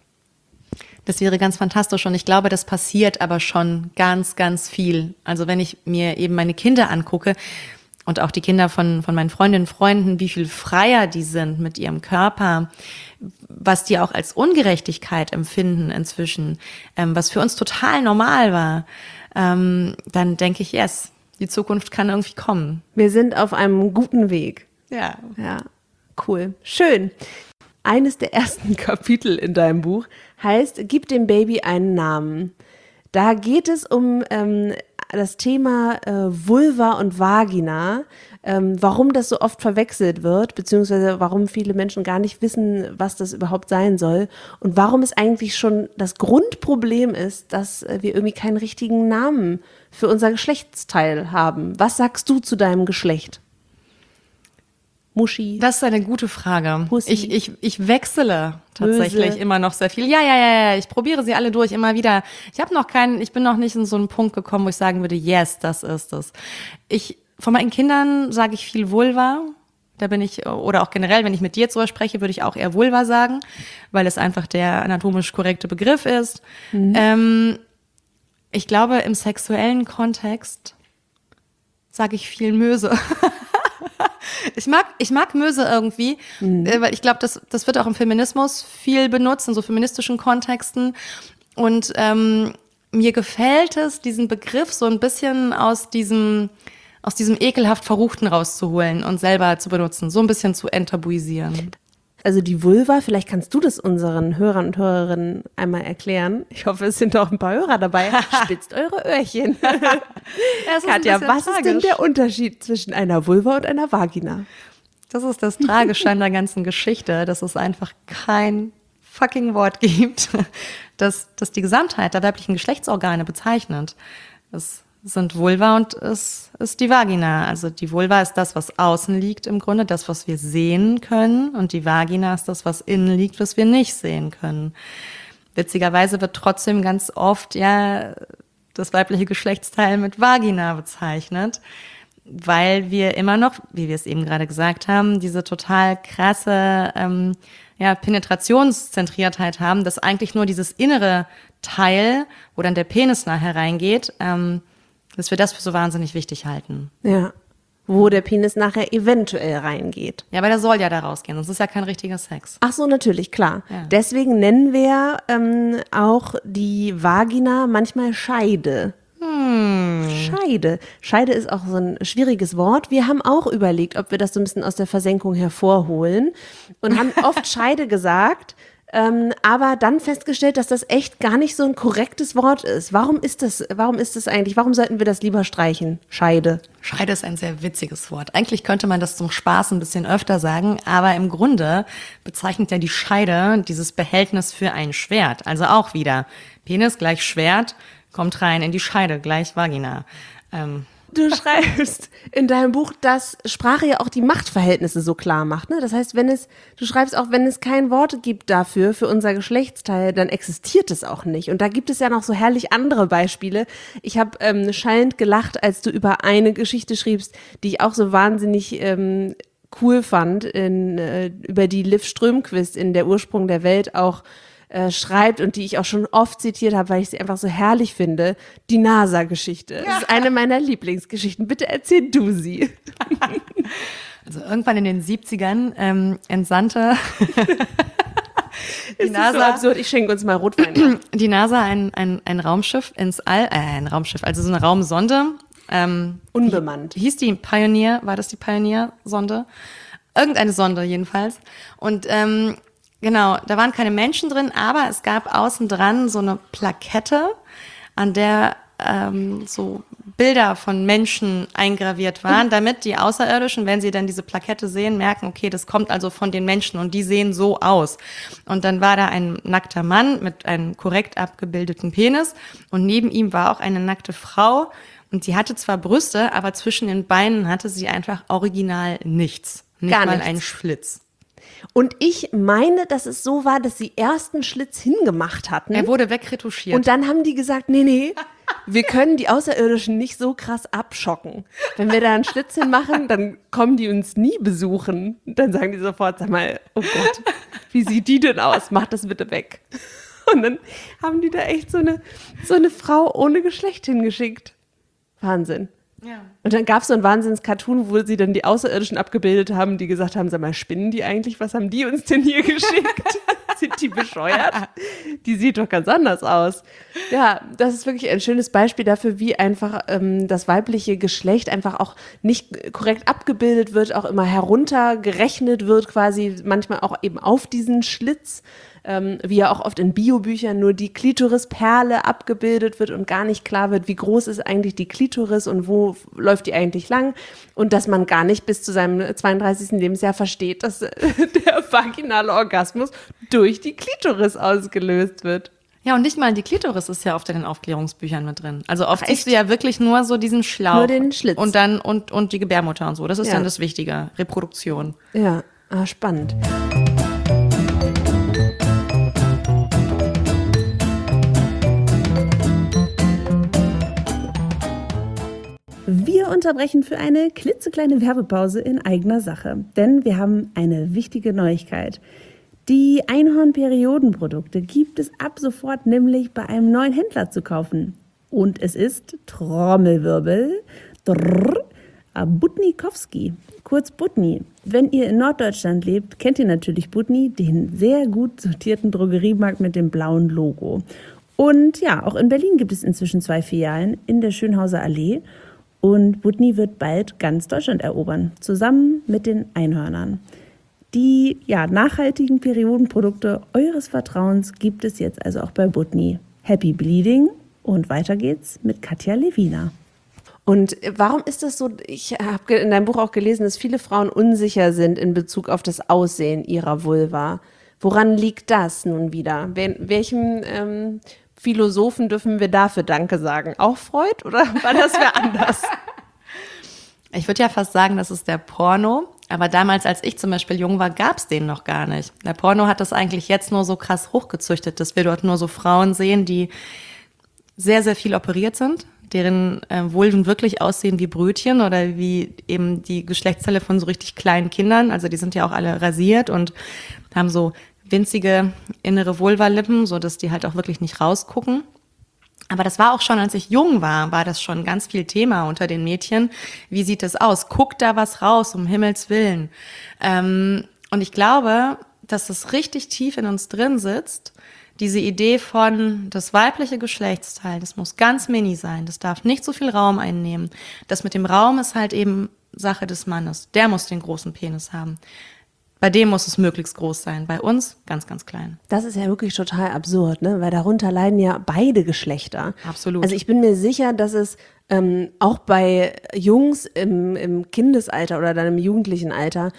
Das wäre ganz fantastisch und ich glaube, das passiert aber schon ganz, ganz viel. Also wenn ich mir eben meine Kinder angucke und auch die Kinder von, von meinen Freundinnen und Freunden, wie viel freier die sind mit ihrem Körper, was die auch als Ungerechtigkeit empfinden inzwischen, ähm, was für uns total normal war, ähm, dann denke ich, yes, die Zukunft kann irgendwie kommen. Wir sind auf einem guten Weg. Ja. Ja, cool. Schön. Eines der ersten Kapitel in deinem Buch heißt, gib dem Baby einen Namen. Da geht es um ähm, das Thema äh, Vulva und Vagina, ähm, warum das so oft verwechselt wird, beziehungsweise warum viele Menschen gar nicht wissen, was das überhaupt sein soll und warum es eigentlich schon das Grundproblem ist, dass äh, wir irgendwie keinen richtigen Namen für unser Geschlechtsteil haben. Was sagst du zu deinem Geschlecht? Muschi? Das ist eine gute Frage. Pussy. Ich, ich, ich wechsle tatsächlich Möse. immer noch sehr viel. Ja, ja, ja, ja, ich probiere sie alle durch, immer wieder. Ich habe noch keinen, ich bin noch nicht in so einen Punkt gekommen, wo ich sagen würde, yes, das ist es. Ich, von meinen Kindern sage ich viel Vulva. Da bin ich, oder auch generell, wenn ich mit dir jetzt so spreche, würde ich auch eher Vulva sagen, weil es einfach der anatomisch korrekte Begriff ist. Mhm. Ähm, ich glaube, im sexuellen Kontext sage ich viel Möse. Ich mag, ich mag Möse irgendwie, mhm. äh, weil ich glaube, das, das wird auch im Feminismus viel benutzt, in so feministischen Kontexten. Und ähm, mir gefällt es, diesen Begriff so ein bisschen aus diesem, aus diesem ekelhaft Verruchten rauszuholen und selber zu benutzen, so ein bisschen zu enttabuisieren. Also die Vulva, vielleicht kannst du das unseren Hörern und Hörerinnen einmal erklären. Ich hoffe, es sind auch ein paar Hörer dabei. Spitzt eure Öhrchen. Ja, Katja, was tragisch. Ist denn der Unterschied zwischen einer Vulva und einer Vagina? Das ist das Tragische an der ganzen Geschichte, dass es einfach kein fucking Wort gibt, das, das die Gesamtheit der weiblichen Geschlechtsorgane bezeichnet. Es sind Vulva und es ist die Vagina. Also die Vulva ist das, was außen liegt im Grunde, das, was wir sehen können. Und die Vagina ist das, was innen liegt, was wir nicht sehen können. witzigerweise wird trotzdem ganz oft ja das weibliche Geschlechtsteil mit Vagina bezeichnet, weil wir immer noch, wie wir es eben gerade gesagt haben, diese total krasse ähm, ja, Penetrationszentriertheit haben, dass eigentlich nur dieses innere Teil, wo dann der Penis nachher reingeht, ähm, dass wir das für so wahnsinnig wichtig halten. Ja, wo der Penis nachher eventuell reingeht. Ja, aber der soll ja da rausgehen, sonst ist ja kein richtiger Sex. Ach so, natürlich, klar. Ja. Deswegen nennen wir ähm, auch die Vagina manchmal Scheide. Hm. Scheide. Scheide ist auch so ein schwieriges Wort. Wir haben auch überlegt, ob wir das so ein bisschen aus der Versenkung hervorholen und haben oft Scheide gesagt, ähm, aber dann festgestellt, dass das echt gar nicht so ein korrektes Wort ist. Warum ist das, warum ist das eigentlich, warum sollten wir das lieber streichen? Scheide. Scheide ist ein sehr witziges Wort. Eigentlich könnte man das zum Spaß ein bisschen öfter sagen, aber im Grunde bezeichnet ja die Scheide dieses Behältnis für ein Schwert. Also auch wieder Penis gleich Schwert, kommt rein in die Scheide, gleich Vagina. Ähm. Du schreibst in deinem Buch, dass Sprache ja auch die Machtverhältnisse so klar macht. Ne? Das heißt, wenn es, du schreibst auch, wenn es kein Wort gibt dafür, für unser Geschlechtsteil, dann existiert es auch nicht. Und da gibt es ja noch so herrlich andere Beispiele. Ich habe ähm, schallend gelacht, als du über eine Geschichte schriebst, die ich auch so wahnsinnig ähm, cool fand, in, äh, über die Liv Strömquist in Der Ursprung der Welt auch Äh, schreibt und die ich auch schon oft zitiert habe, weil ich sie einfach so herrlich finde, die NASA-Geschichte. Ja. Das ist eine meiner Lieblingsgeschichten. Bitte erzähl du sie. Also irgendwann in den siebzigern ähm, entsandte die ist NASA, so absurd, ich schenke uns mal Rotwein. Die NASA ein, ein, ein Raumschiff ins All, äh, ein Raumschiff, also so eine Raumsonde. Ähm, Unbemannt. Die, hieß die Pioneer, war das die Pioneer-Sonde? Irgendeine Sonde jedenfalls. Und ähm, genau, da waren keine Menschen drin, aber es gab außen dran so eine Plakette, an der ähm, so Bilder von Menschen eingraviert waren, damit die Außerirdischen, wenn sie dann diese Plakette sehen, merken, okay, das kommt also von den Menschen und die sehen so aus. Und dann war da ein nackter Mann mit einem korrekt abgebildeten Penis und neben ihm war auch eine nackte Frau und die hatte zwar Brüste, aber zwischen den Beinen hatte sie einfach original nichts. Nicht Gar mal nichts. einen Schlitz. Und ich meine, dass es so war, dass sie erst einen Schlitz hingemacht hatten. Er wurde wegretuschiert. Und dann haben die gesagt, nee, nee, wir können die Außerirdischen nicht so krass abschocken. Wenn wir da einen Schlitz hinmachen, dann kommen die uns nie besuchen. Dann sagen die sofort, sag mal, oh Gott, wie sieht die denn aus? Mach das bitte weg. Und dann haben die da echt so eine, so eine Frau ohne Geschlecht hingeschickt. Wahnsinn. Ja. Und dann gab es so einen Wahnsinns-Cartoon, wo sie dann die Außerirdischen abgebildet haben, die gesagt haben, sag mal, spinnen die eigentlich? Was haben die uns denn hier geschickt? Sind die bescheuert? Die sieht doch ganz anders aus. Ja, das ist wirklich ein schönes Beispiel dafür, wie einfach ähm, das weibliche Geschlecht einfach auch nicht korrekt abgebildet wird, auch immer heruntergerechnet wird quasi, manchmal auch eben auf diesen Schlitz. Ähm, wie ja auch oft in Biobüchern nur die Klitorisperle abgebildet wird und gar nicht klar wird, wie groß ist eigentlich die Klitoris und wo läuft die eigentlich lang und dass man gar nicht bis zu seinem zweiunddreißigsten Lebensjahr versteht, dass äh, der vaginale Orgasmus durch die Klitoris ausgelöst wird. Ja, und nicht mal die Klitoris ist ja oft in den Aufklärungsbüchern mit drin. Also oft Ach, siehst du ja wirklich nur so diesen Schlauch. Nur den Schlitz. Und dann, und, und die Gebärmutter und so. Das ist Ja. dann das Wichtige. Reproduktion. Ja, ah, spannend. Wir unterbrechen für eine klitzekleine Werbepause in eigener Sache, denn wir haben eine wichtige Neuigkeit. Die Einhorn-Periodenprodukte gibt es ab sofort nämlich bei einem neuen Händler zu kaufen. Und es ist Trommelwirbel, drrr, Butnikowski, kurz Butni. Wenn ihr in Norddeutschland lebt, kennt ihr natürlich Butni, den sehr gut sortierten Drogeriemarkt mit dem blauen Logo. Und ja, auch in Berlin gibt es inzwischen zwei Filialen in der Schönhauser Allee. Und Butni wird bald ganz Deutschland erobern, zusammen mit den Einhörnern. Die ja, nachhaltigen Periodenprodukte eures Vertrauens gibt es jetzt also auch bei Butni. Happy Bleeding und weiter geht's mit Katja Lewina. Und warum ist das so, ich habe in deinem Buch auch gelesen, dass viele Frauen unsicher sind in Bezug auf das Aussehen ihrer Vulva. Woran liegt das nun wieder? Wel- welchem ähm, Philosophen dürfen wir dafür Danke sagen? Auch Freud oder war das wer anders? Ich würde ja fast sagen, das ist der Porno. Aber damals, als ich zum Beispiel jung war, gab es den noch gar nicht. Der Porno hat das eigentlich jetzt nur so krass hochgezüchtet, dass wir dort nur so Frauen sehen, die sehr, sehr viel operiert sind, deren äh, Vulven wirklich aussehen wie Brötchen oder wie eben die Geschlechtsteile von so richtig kleinen Kindern. Also die sind ja auch alle rasiert und haben so winzige innere Vulvalippen, so dass die halt auch wirklich nicht rausgucken. Aber das war auch schon, als ich jung war, war das schon ganz viel Thema unter den Mädchen. Wie sieht das aus? Guckt da was raus, um Himmels Willen. Ähm, und ich glaube, dass es richtig tief in uns drin sitzt, diese Idee von, das weibliche Geschlechtsteil, das muss ganz mini sein, das darf nicht so viel Raum einnehmen. Das mit dem Raum ist halt eben Sache des Mannes. Der muss den großen Penis haben. Bei dem muss es möglichst groß sein, bei uns ganz, ganz klein. Das ist ja wirklich total absurd, ne? Weil darunter leiden ja beide Geschlechter. Absolut. Also ich bin mir sicher, dass es ähm, auch bei Jungs im, im Kindesalter oder dann im jugendlichen Alter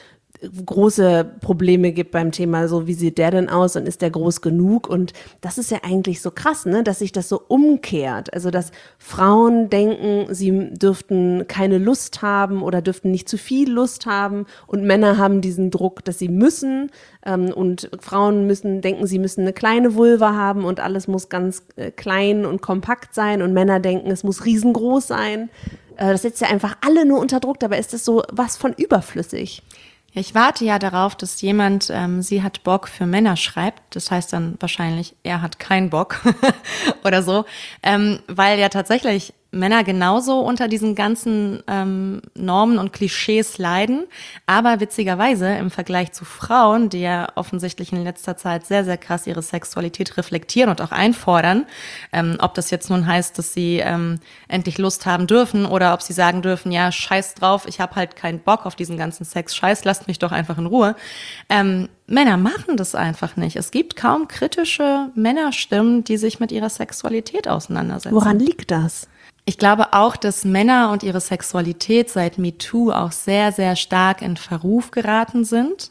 große Probleme gibt beim Thema, so wie sieht der denn aus und ist der groß genug? Und das ist ja eigentlich so krass, ne, dass sich das so umkehrt. Also dass Frauen denken, sie dürften keine Lust haben oder dürften nicht zu viel Lust haben und Männer haben diesen Druck, dass sie müssen ähm, und Frauen müssen denken, sie müssen eine kleine Vulva haben und alles muss ganz äh, klein und kompakt sein und Männer denken, es muss riesengroß sein. Äh, das setzt ja einfach alle nur unter Druck, dabei ist das so was von überflüssig. Ich warte ja darauf, dass jemand, ähm, sie hat Bock für Männer schreibt. Das heißt dann wahrscheinlich, er hat keinen Bock oder so. Ähm, weil ja tatsächlich Männer genauso unter diesen ganzen ähm, Normen und Klischees leiden. Aber witzigerweise im Vergleich zu Frauen, die ja offensichtlich in letzter Zeit sehr, sehr krass ihre Sexualität reflektieren und auch einfordern, ähm, ob das jetzt nun heißt, dass sie ähm, endlich Lust haben dürfen oder ob sie sagen dürfen, ja, scheiß drauf, ich habe halt keinen Bock auf diesen ganzen Sex, scheiß, lasst mich doch einfach in Ruhe. Ähm, Männer machen das einfach nicht. Es gibt kaum kritische Männerstimmen, die sich mit ihrer Sexualität auseinandersetzen. Woran liegt das? Ich glaube auch, dass Männer und ihre Sexualität seit MeToo auch sehr, sehr stark in Verruf geraten sind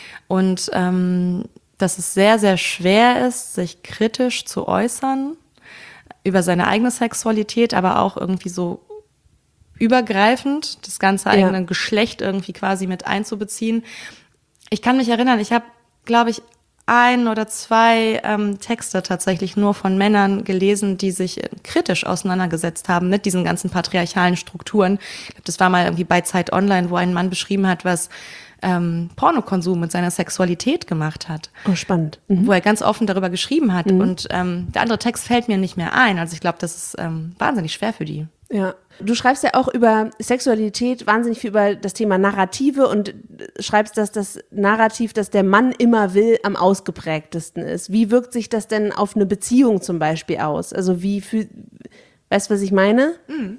und ähm, dass es sehr, sehr schwer ist, sich kritisch zu äußern über seine eigene Sexualität, aber auch irgendwie so übergreifend das ganze eigene ja. Geschlecht irgendwie quasi mit einzubeziehen. Ich kann mich erinnern, ich habe, glaube ich, ein oder zwei ähm, Texte tatsächlich nur von Männern gelesen, die sich kritisch auseinandergesetzt haben mit diesen ganzen patriarchalen Strukturen. Ich glaube, das war mal irgendwie bei Zeit Online, wo ein Mann beschrieben hat, was ähm, Pornokonsum mit seiner Sexualität gemacht hat. Oh, spannend. Mhm. Wo er ganz offen darüber geschrieben hat. Mhm. Und ähm, der andere Text fällt mir nicht mehr ein. Also ich glaube, das ist ähm, wahnsinnig schwer für die. Ja, du schreibst ja auch über Sexualität wahnsinnig viel über das Thema Narrative und schreibst, dass das Narrativ, das der Mann immer will, am ausgeprägtesten ist. Wie wirkt sich das denn auf eine Beziehung zum Beispiel aus? Also wie fühl, weißt du, was ich meine? Mhm.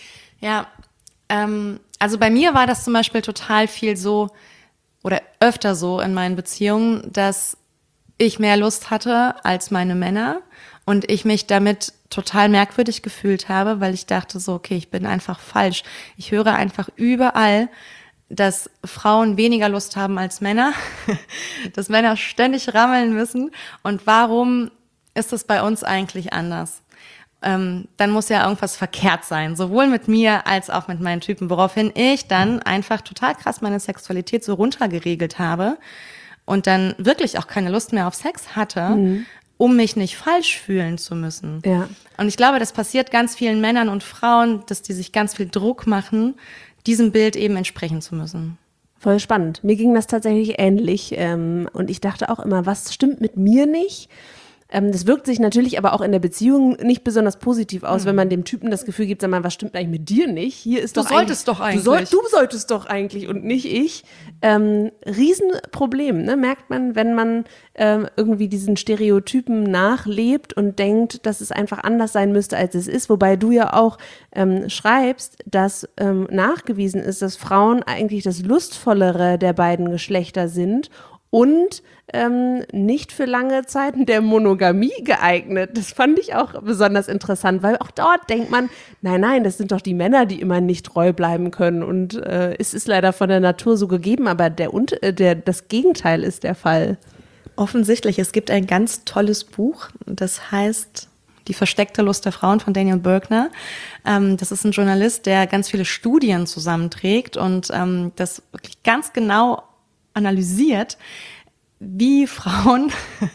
Ja, ähm, also bei mir war das zum Beispiel total viel so oder öfter so in meinen Beziehungen, dass ich mehr Lust hatte als meine Männer und ich mich damit total merkwürdig gefühlt habe, weil ich dachte so, okay, ich bin einfach falsch. Ich höre einfach überall, dass Frauen weniger Lust haben als Männer, dass Männer ständig rammeln müssen. Und warum ist das bei uns eigentlich anders? Ähm, dann muss ja irgendwas verkehrt sein, sowohl mit mir als auch mit meinen Typen, woraufhin ich dann einfach total krass meine Sexualität so runtergeregelt habe und dann wirklich auch keine Lust mehr auf Sex hatte, mhm. um mich nicht falsch fühlen zu müssen. Ja. Und ich glaube, das passiert ganz vielen Männern und Frauen, dass die sich ganz viel Druck machen, diesem Bild eben entsprechen zu müssen. Voll spannend. Mir ging das tatsächlich ähnlich. Ähm, und ich dachte auch immer, was stimmt mit mir nicht? Ähm, das wirkt sich natürlich aber auch in der Beziehung nicht besonders positiv aus, mhm. wenn man dem Typen das Gefühl gibt, sag mal, was stimmt eigentlich mit dir nicht? Hier ist du doch solltest doch eigentlich. Du, soll, du solltest doch eigentlich und nicht ich. Ähm, Riesenproblem, ne? Merkt man, wenn man ähm, irgendwie diesen Stereotypen nachlebt und denkt, dass es einfach anders sein müsste, als es ist. Wobei du ja auch ähm, schreibst, dass ähm, nachgewiesen ist, dass Frauen eigentlich das Lustvollere der beiden Geschlechter sind und ähm, nicht für lange Zeiten der Monogamie geeignet. Das fand ich auch besonders interessant, weil auch dort denkt man, nein, nein, das sind doch die Männer, die immer nicht treu bleiben können und äh, es ist leider von der Natur so gegeben, aber der, äh, der, das Gegenteil ist der Fall. Offensichtlich, es gibt ein ganz tolles Buch, das heißt Die versteckte Lust der Frauen von Daniel Bergner. Ähm, das ist ein Journalist, der ganz viele Studien zusammenträgt und ähm, das wirklich ganz genau analysiert, wie Frauen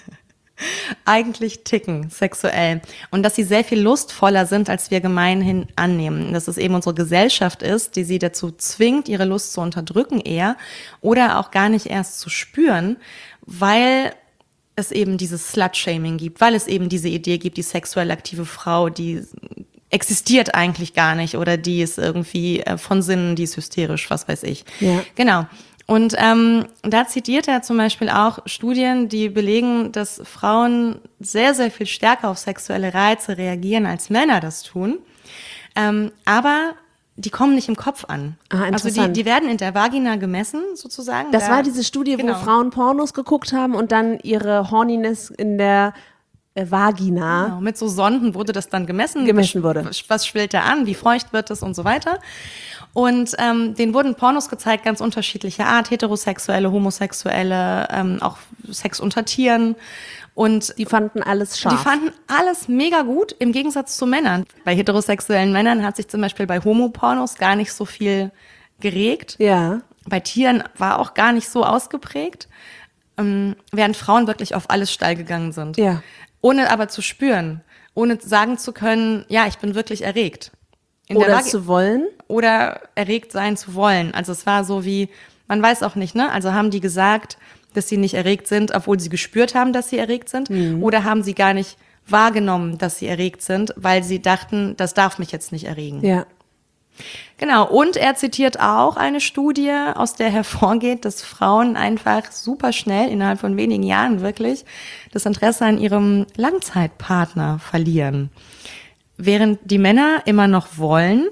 eigentlich ticken, sexuell. Und dass sie sehr viel lustvoller sind, als wir gemeinhin annehmen. Dass es eben unsere Gesellschaft ist, die sie dazu zwingt, ihre Lust zu unterdrücken eher oder auch gar nicht erst zu spüren, weil es eben dieses Slut-Shaming gibt, weil es eben diese Idee gibt, die sexuell aktive Frau, die existiert eigentlich gar nicht oder die ist irgendwie von Sinnen, die ist hysterisch, was weiß ich. Ja. Genau. Und ähm, da zitiert er zum Beispiel auch Studien, die belegen, dass Frauen sehr, sehr viel stärker auf sexuelle Reize reagieren, als Männer das tun. Ähm, aber die kommen nicht im Kopf an. Ah, also die, die werden in der Vagina gemessen, sozusagen. Das da, war diese Studie, genau. wo Frauen Pornos geguckt haben und dann ihre Horniness in der äh, Vagina Genau, mit so Sonden wurde das dann gemessen. gemessen wurde. Was, was schwillt da an, wie feucht wird es und so weiter. Und ähm, denen wurden Pornos gezeigt, ganz unterschiedlicher Art, heterosexuelle, homosexuelle, ähm, auch Sex unter Tieren. Und Die fanden alles scharf. die fanden alles mega gut, im Gegensatz zu Männern. Bei heterosexuellen Männern hat sich zum Beispiel bei Homopornos gar nicht so viel geregt. Ja. Bei Tieren war auch gar nicht so ausgeprägt, ähm, während Frauen wirklich auf alles steil gegangen sind. Ja. Ohne aber zu spüren, ohne sagen zu können, ja, ich bin wirklich erregt. In der Oder Vagi- zu wollen. oder erregt sein zu wollen. Also es war so wie, man weiß auch nicht, ne? Also haben die gesagt, dass sie nicht erregt sind, obwohl sie gespürt haben, dass sie erregt sind? Mhm. Oder haben sie gar nicht wahrgenommen, dass sie erregt sind, weil sie dachten, das darf mich jetzt nicht erregen? Ja. Genau, und er zitiert auch eine Studie, aus der hervorgeht, dass Frauen einfach super schnell, innerhalb von wenigen Jahren wirklich, das Interesse an ihrem Langzeitpartner verlieren. Während die Männer immer noch wollen,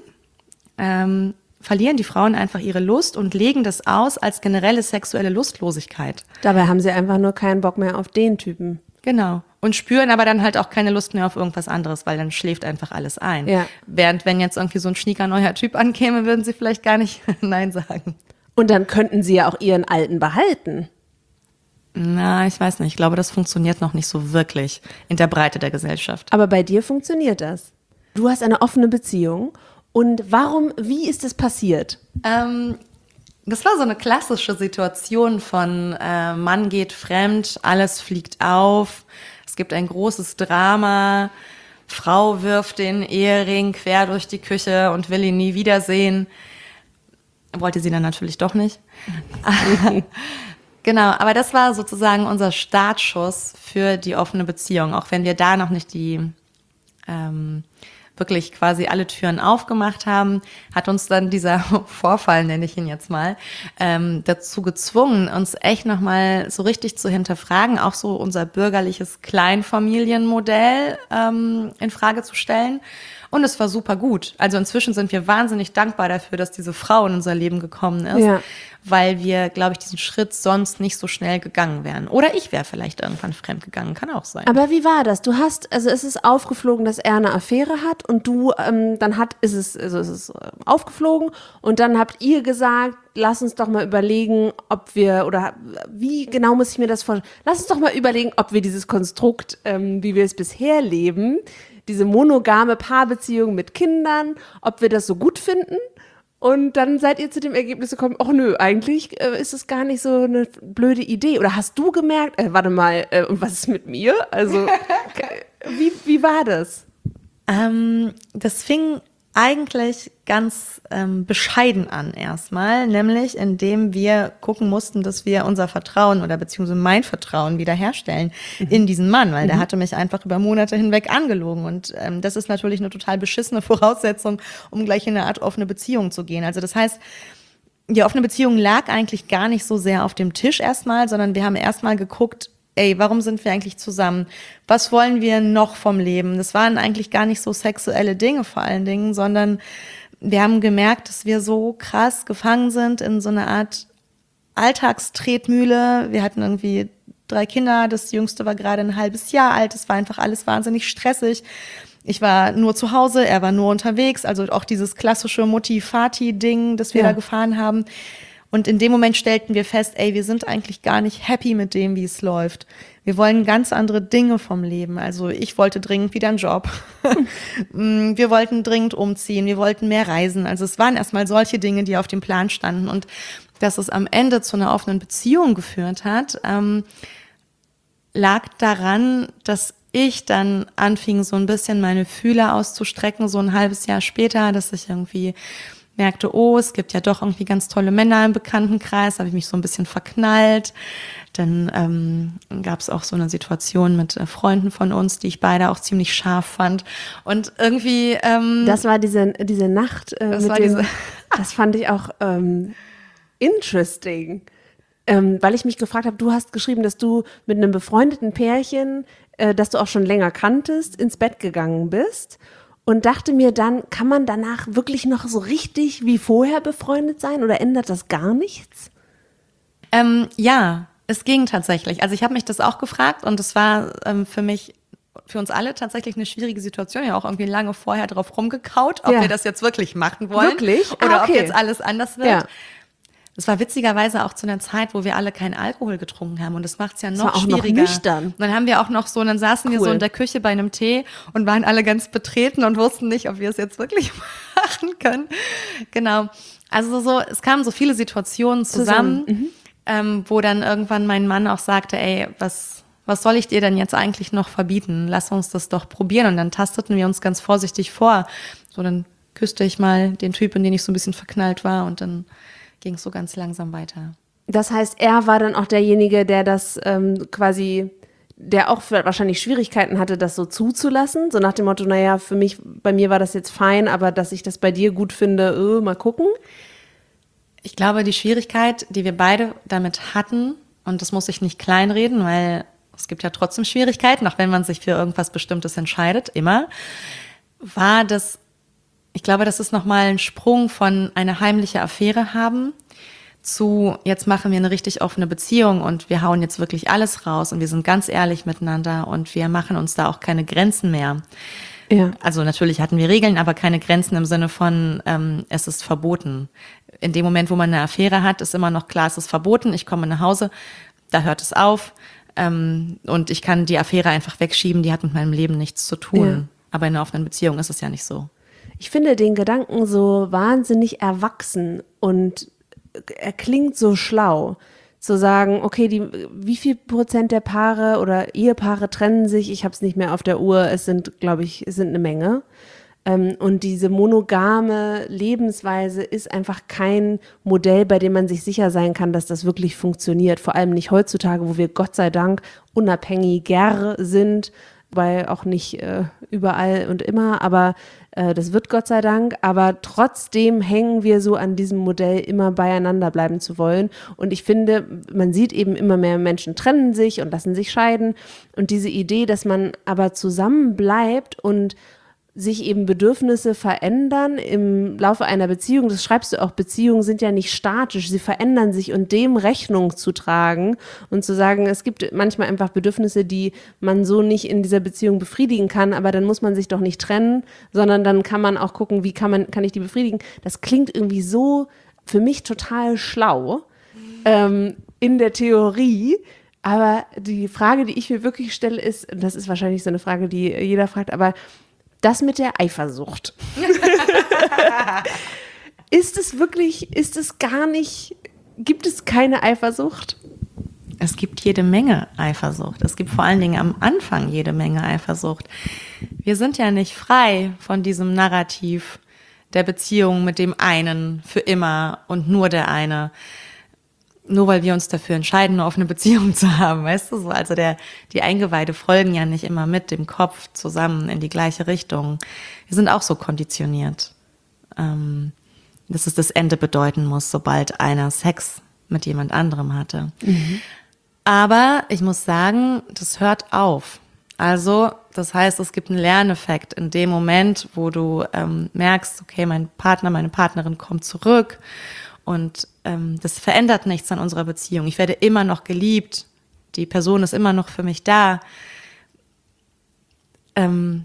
ähm, verlieren die Frauen einfach ihre Lust und legen das aus als generelle sexuelle Lustlosigkeit. Dabei haben sie einfach nur keinen Bock mehr auf den Typen. Genau. Und spüren aber dann halt auch keine Lust mehr auf irgendwas anderes, weil dann schläft einfach alles ein. Ja. Während wenn jetzt irgendwie so ein schnieker neuer Typ ankäme, würden sie vielleicht gar nicht Nein sagen. Und dann könnten sie ja auch ihren alten behalten. Na, ich weiß nicht. Ich glaube, das funktioniert noch nicht so wirklich in der Breite der Gesellschaft. Aber bei dir funktioniert das. Du hast eine offene Beziehung. Und warum, wie ist das passiert? Ähm, das war so eine klassische Situation von äh, Mann geht fremd, alles fliegt auf, es gibt ein großes Drama, Frau wirft den Ehering quer durch die Küche und will ihn nie wiedersehen. Wollte sie dann natürlich doch nicht. Genau, aber das war sozusagen unser Startschuss für die offene Beziehung, auch wenn wir da noch nicht die ähm, wirklich quasi alle Türen aufgemacht haben, hat uns dann dieser Vorfall, nenne ich ihn jetzt mal, ähm, dazu gezwungen, uns echt nochmal so richtig zu hinterfragen, auch so unser bürgerliches Kleinfamilienmodell ähm, in Frage zu stellen. Und es war super gut. Also inzwischen sind wir wahnsinnig dankbar dafür, dass diese Frau in unser Leben gekommen ist, Ja. weil wir, glaube ich, diesen Schritt sonst nicht so schnell gegangen wären. Oder ich wäre vielleicht irgendwann fremd gegangen, kann auch sein. Aber wie war das? Du hast, also es ist aufgeflogen, dass er eine Affäre hat und du, ähm, dann hat, ist es, also es ist äh, aufgeflogen und dann habt ihr gesagt, lass uns doch mal überlegen, ob wir, oder wie genau muss ich mir das vorstellen? Lass uns doch mal überlegen, ob wir dieses Konstrukt, ähm, wie wir es bisher leben, diese monogame Paarbeziehung mit Kindern, ob wir das so gut finden. Und dann seid ihr zu dem Ergebnis gekommen, ach nö, eigentlich äh, ist es gar nicht so eine blöde Idee. Oder hast du gemerkt, äh, warte mal, äh, und was ist mit mir? Also, wie, wie war das? Ähm, das fing eigentlich ganz ähm, bescheiden an erstmal, nämlich indem wir gucken mussten, dass wir unser Vertrauen oder beziehungsweise mein Vertrauen wiederherstellen mhm. in diesen Mann, weil mhm. der hatte mich einfach über Monate hinweg angelogen und ähm, das ist natürlich eine total beschissene Voraussetzung, um gleich in eine Art offene Beziehung zu gehen. Also das heißt, die offene Beziehung lag eigentlich gar nicht so sehr auf dem Tisch erstmal, sondern wir haben erstmal geguckt, ey, warum sind wir eigentlich zusammen? Was wollen wir noch vom Leben? Das waren eigentlich gar nicht so sexuelle Dinge vor allen Dingen, sondern wir haben gemerkt, dass wir so krass gefangen sind in so einer Art Alltagstretmühle. Wir hatten irgendwie drei Kinder, das jüngste war gerade ein halbes Jahr alt, es war einfach alles wahnsinnig stressig. Ich war nur zu Hause, er war nur unterwegs, also auch dieses klassische Mutti-Fati-Ding, das wir ja. da gefahren haben. Und in dem Moment stellten wir fest, ey, wir sind eigentlich gar nicht happy mit dem, wie es läuft. Wir wollen ganz andere Dinge vom Leben. Also ich wollte dringend wieder einen Job. Wir wollten dringend umziehen. Wir wollten mehr reisen. Also es waren erstmal solche Dinge, die auf dem Plan standen. Und dass es am Ende zu einer offenen Beziehung geführt hat, ähm, lag daran, dass ich dann anfing, so ein bisschen meine Fühler auszustrecken, so ein halbes Jahr später, dass ich irgendwie merkte, oh, es gibt ja doch irgendwie ganz tolle Männer im Bekanntenkreis, habe ich mich so ein bisschen verknallt. Dann ähm, gab es auch so eine Situation mit äh, Freunden von uns, die ich beide auch ziemlich scharf fand. Und irgendwie ähm, Das war diese, diese Nacht äh, das mit war dem, diese das fand ich auch ähm, interesting, ähm, weil ich mich gefragt habe, du hast geschrieben, dass du mit einem befreundeten Pärchen, äh, das du auch schon länger kanntest, ins Bett gegangen bist. Und dachte mir dann, kann man danach wirklich noch so richtig wie vorher befreundet sein oder ändert das gar nichts? Ähm, ja, es ging tatsächlich. Also ich habe mich das auch gefragt und es war ähm, für mich, für uns alle tatsächlich eine schwierige Situation. Ja, auch irgendwie lange vorher drauf rumgekaut, ob Ja. wir das jetzt wirklich machen wollen. Wirklich? Ah, Oder okay. ob jetzt alles anders wird. Ja. Es war witzigerweise auch zu einer Zeit, wo wir alle keinen Alkohol getrunken haben und das macht es ja noch war auch noch schwieriger. nüchtern. Und dann haben wir auch noch so, und dann saßen wir Cool. so in der Küche bei einem Tee und waren alle ganz betreten und wussten nicht, ob wir es jetzt wirklich machen können. Genau. Also so, es kamen so viele Situationen zusammen, Zusammen, ähm, wo dann irgendwann mein Mann auch sagte, ey, was, was soll ich dir denn jetzt eigentlich noch verbieten? Lass uns das doch probieren. Und dann tasteten wir uns ganz vorsichtig vor. So, dann küsste ich mal den Typ, in den ich so ein bisschen verknallt war und dann ging es so ganz langsam weiter. Das heißt, er war dann auch derjenige, der das ähm, quasi, der auch wahrscheinlich Schwierigkeiten hatte, das so zuzulassen. So nach dem Motto, naja, für mich, bei mir war das jetzt fein, aber dass ich das bei dir gut finde, öh, mal gucken. Ich glaube, die Schwierigkeit, die wir beide damit hatten, und das muss ich nicht kleinreden, weil es gibt ja trotzdem Schwierigkeiten, auch wenn man sich für irgendwas Bestimmtes entscheidet, immer, war, dass ich glaube, das ist nochmal ein Sprung von eine heimliche Affäre haben zu, jetzt machen wir eine richtig offene Beziehung und wir hauen jetzt wirklich alles raus und wir sind ganz ehrlich miteinander und wir machen uns da auch keine Grenzen mehr. Ja. Also natürlich hatten wir Regeln, aber keine Grenzen im Sinne von, ähm, es ist verboten. In dem Moment, wo man eine Affäre hat, ist immer noch klar, es ist verboten, ich komme nach Hause, da hört es auf ähm, und ich kann die Affäre einfach wegschieben, die hat mit meinem Leben nichts zu tun. Ja. Aber in einer offenen Beziehung ist es ja nicht so. Ich finde den Gedanken so wahnsinnig erwachsen und er klingt so schlau, zu sagen, okay, die, wie viel Prozent der Paare oder Ehepaare trennen sich? Ich habe es nicht mehr auf der Uhr, es sind, glaube ich, es sind eine Menge. Ähm, und diese monogame Lebensweise ist einfach kein Modell, bei dem man sich sicher sein kann, dass das wirklich funktioniert. Vor allem nicht heutzutage, wo wir Gott sei Dank unabhängiger sind, wobei auch nicht äh, überall und immer, aber äh, das wird Gott sei Dank, aber trotzdem hängen wir so an diesem Modell, immer beieinander bleiben zu wollen und ich finde, man sieht eben immer mehr Menschen trennen sich und lassen sich scheiden und diese Idee, dass man aber zusammen bleibt und sich eben Bedürfnisse verändern im Laufe einer Beziehung, das schreibst du auch, Beziehungen sind ja nicht statisch, sie verändern sich und dem Rechnung zu tragen und zu sagen, es gibt manchmal einfach Bedürfnisse, die man so nicht in dieser Beziehung befriedigen kann, aber dann muss man sich doch nicht trennen, sondern dann kann man auch gucken, wie kann man, kann ich die befriedigen. Das klingt irgendwie so für mich total schlau ähm, in der Theorie, aber die Frage, die ich mir wirklich stelle ist, und das ist wahrscheinlich so eine Frage, die jeder fragt, aber das mit der Eifersucht. Ist es wirklich, ist es gar nicht, gibt es keine Eifersucht? Es gibt jede Menge Eifersucht. Es gibt vor allen Dingen am Anfang jede Menge Eifersucht. Wir sind ja nicht frei von diesem Narrativ der Beziehung mit dem einen für immer und nur der eine. Nur weil wir uns dafür entscheiden, eine offene Beziehung zu haben, weißt du so. Also der, die Eingeweide folgen ja nicht immer mit dem Kopf zusammen in die gleiche Richtung. Wir sind auch so konditioniert, ähm, dass es das Ende bedeuten muss, sobald einer Sex mit jemand anderem hatte. Mhm. Aber ich muss sagen, das hört auf. Also das heißt, es gibt einen Lerneffekt in dem Moment, wo du ähm, merkst, okay, mein Partner, meine Partnerin kommt zurück. Und ähm, das verändert nichts an unserer Beziehung. Ich werde immer noch geliebt. Die Person ist immer noch für mich da. Ähm,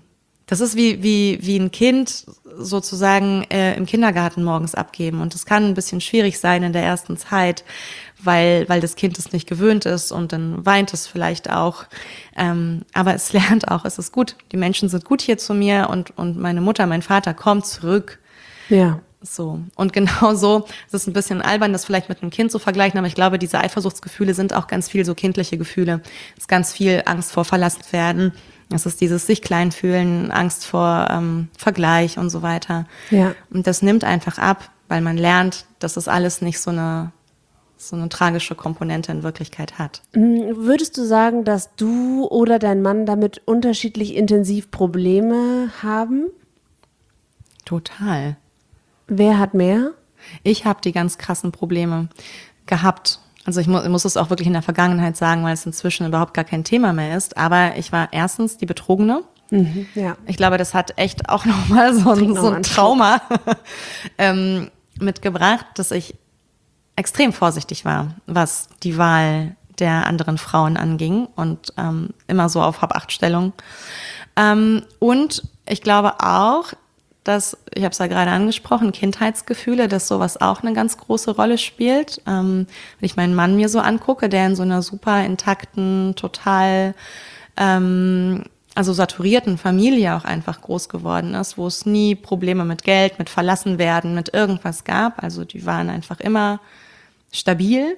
Das ist wie, wie, wie ein Kind sozusagen äh, im Kindergarten morgens abgeben. Und das kann ein bisschen schwierig sein in der ersten Zeit, weil, weil das Kind es nicht gewöhnt ist und dann weint es vielleicht auch. Ähm, aber es lernt auch, es ist gut. Die Menschen sind gut hier zu mir und, und meine Mutter, mein Vater kommt zurück. Ja. So. Und genau so, es ist ein bisschen albern, das vielleicht mit einem Kind zu vergleichen, aber ich glaube, diese Eifersuchtsgefühle sind auch ganz viel so kindliche Gefühle. Es ist ganz viel Angst vor verlassen werden. Es ist dieses sich klein fühlen, Angst vor ähm, Vergleich und so weiter. Ja. Und das nimmt einfach ab, weil man lernt, dass das alles nicht so eine, so eine tragische Komponente in Wirklichkeit hat. Würdest du sagen, dass du oder dein Mann damit unterschiedlich intensiv Probleme haben? Total. Wer hat mehr? Ich habe die ganz krassen Probleme gehabt. Also ich, mu- ich muss es auch wirklich in der Vergangenheit sagen, weil es inzwischen überhaupt gar kein Thema mehr ist. Aber ich war erstens die Betrogene. Mhm, ja. Ich glaube, das hat echt auch nochmal so ein, so ein Trauma ähm, mitgebracht, dass ich extrem vorsichtig war, was die Wahl der anderen Frauen anging und ähm, immer so auf Hab-Acht-Stellung. Ähm, und ich glaube auch, dass, ich habe es ja gerade angesprochen, Kindheitsgefühle, dass sowas auch eine ganz große Rolle spielt. Ähm, wenn ich meinen Mann mir so angucke, der in so einer super intakten, total ähm, also saturierten Familie auch einfach groß geworden ist, wo es nie Probleme mit Geld, mit Verlassenwerden, mit irgendwas gab. Also die waren einfach immer stabil.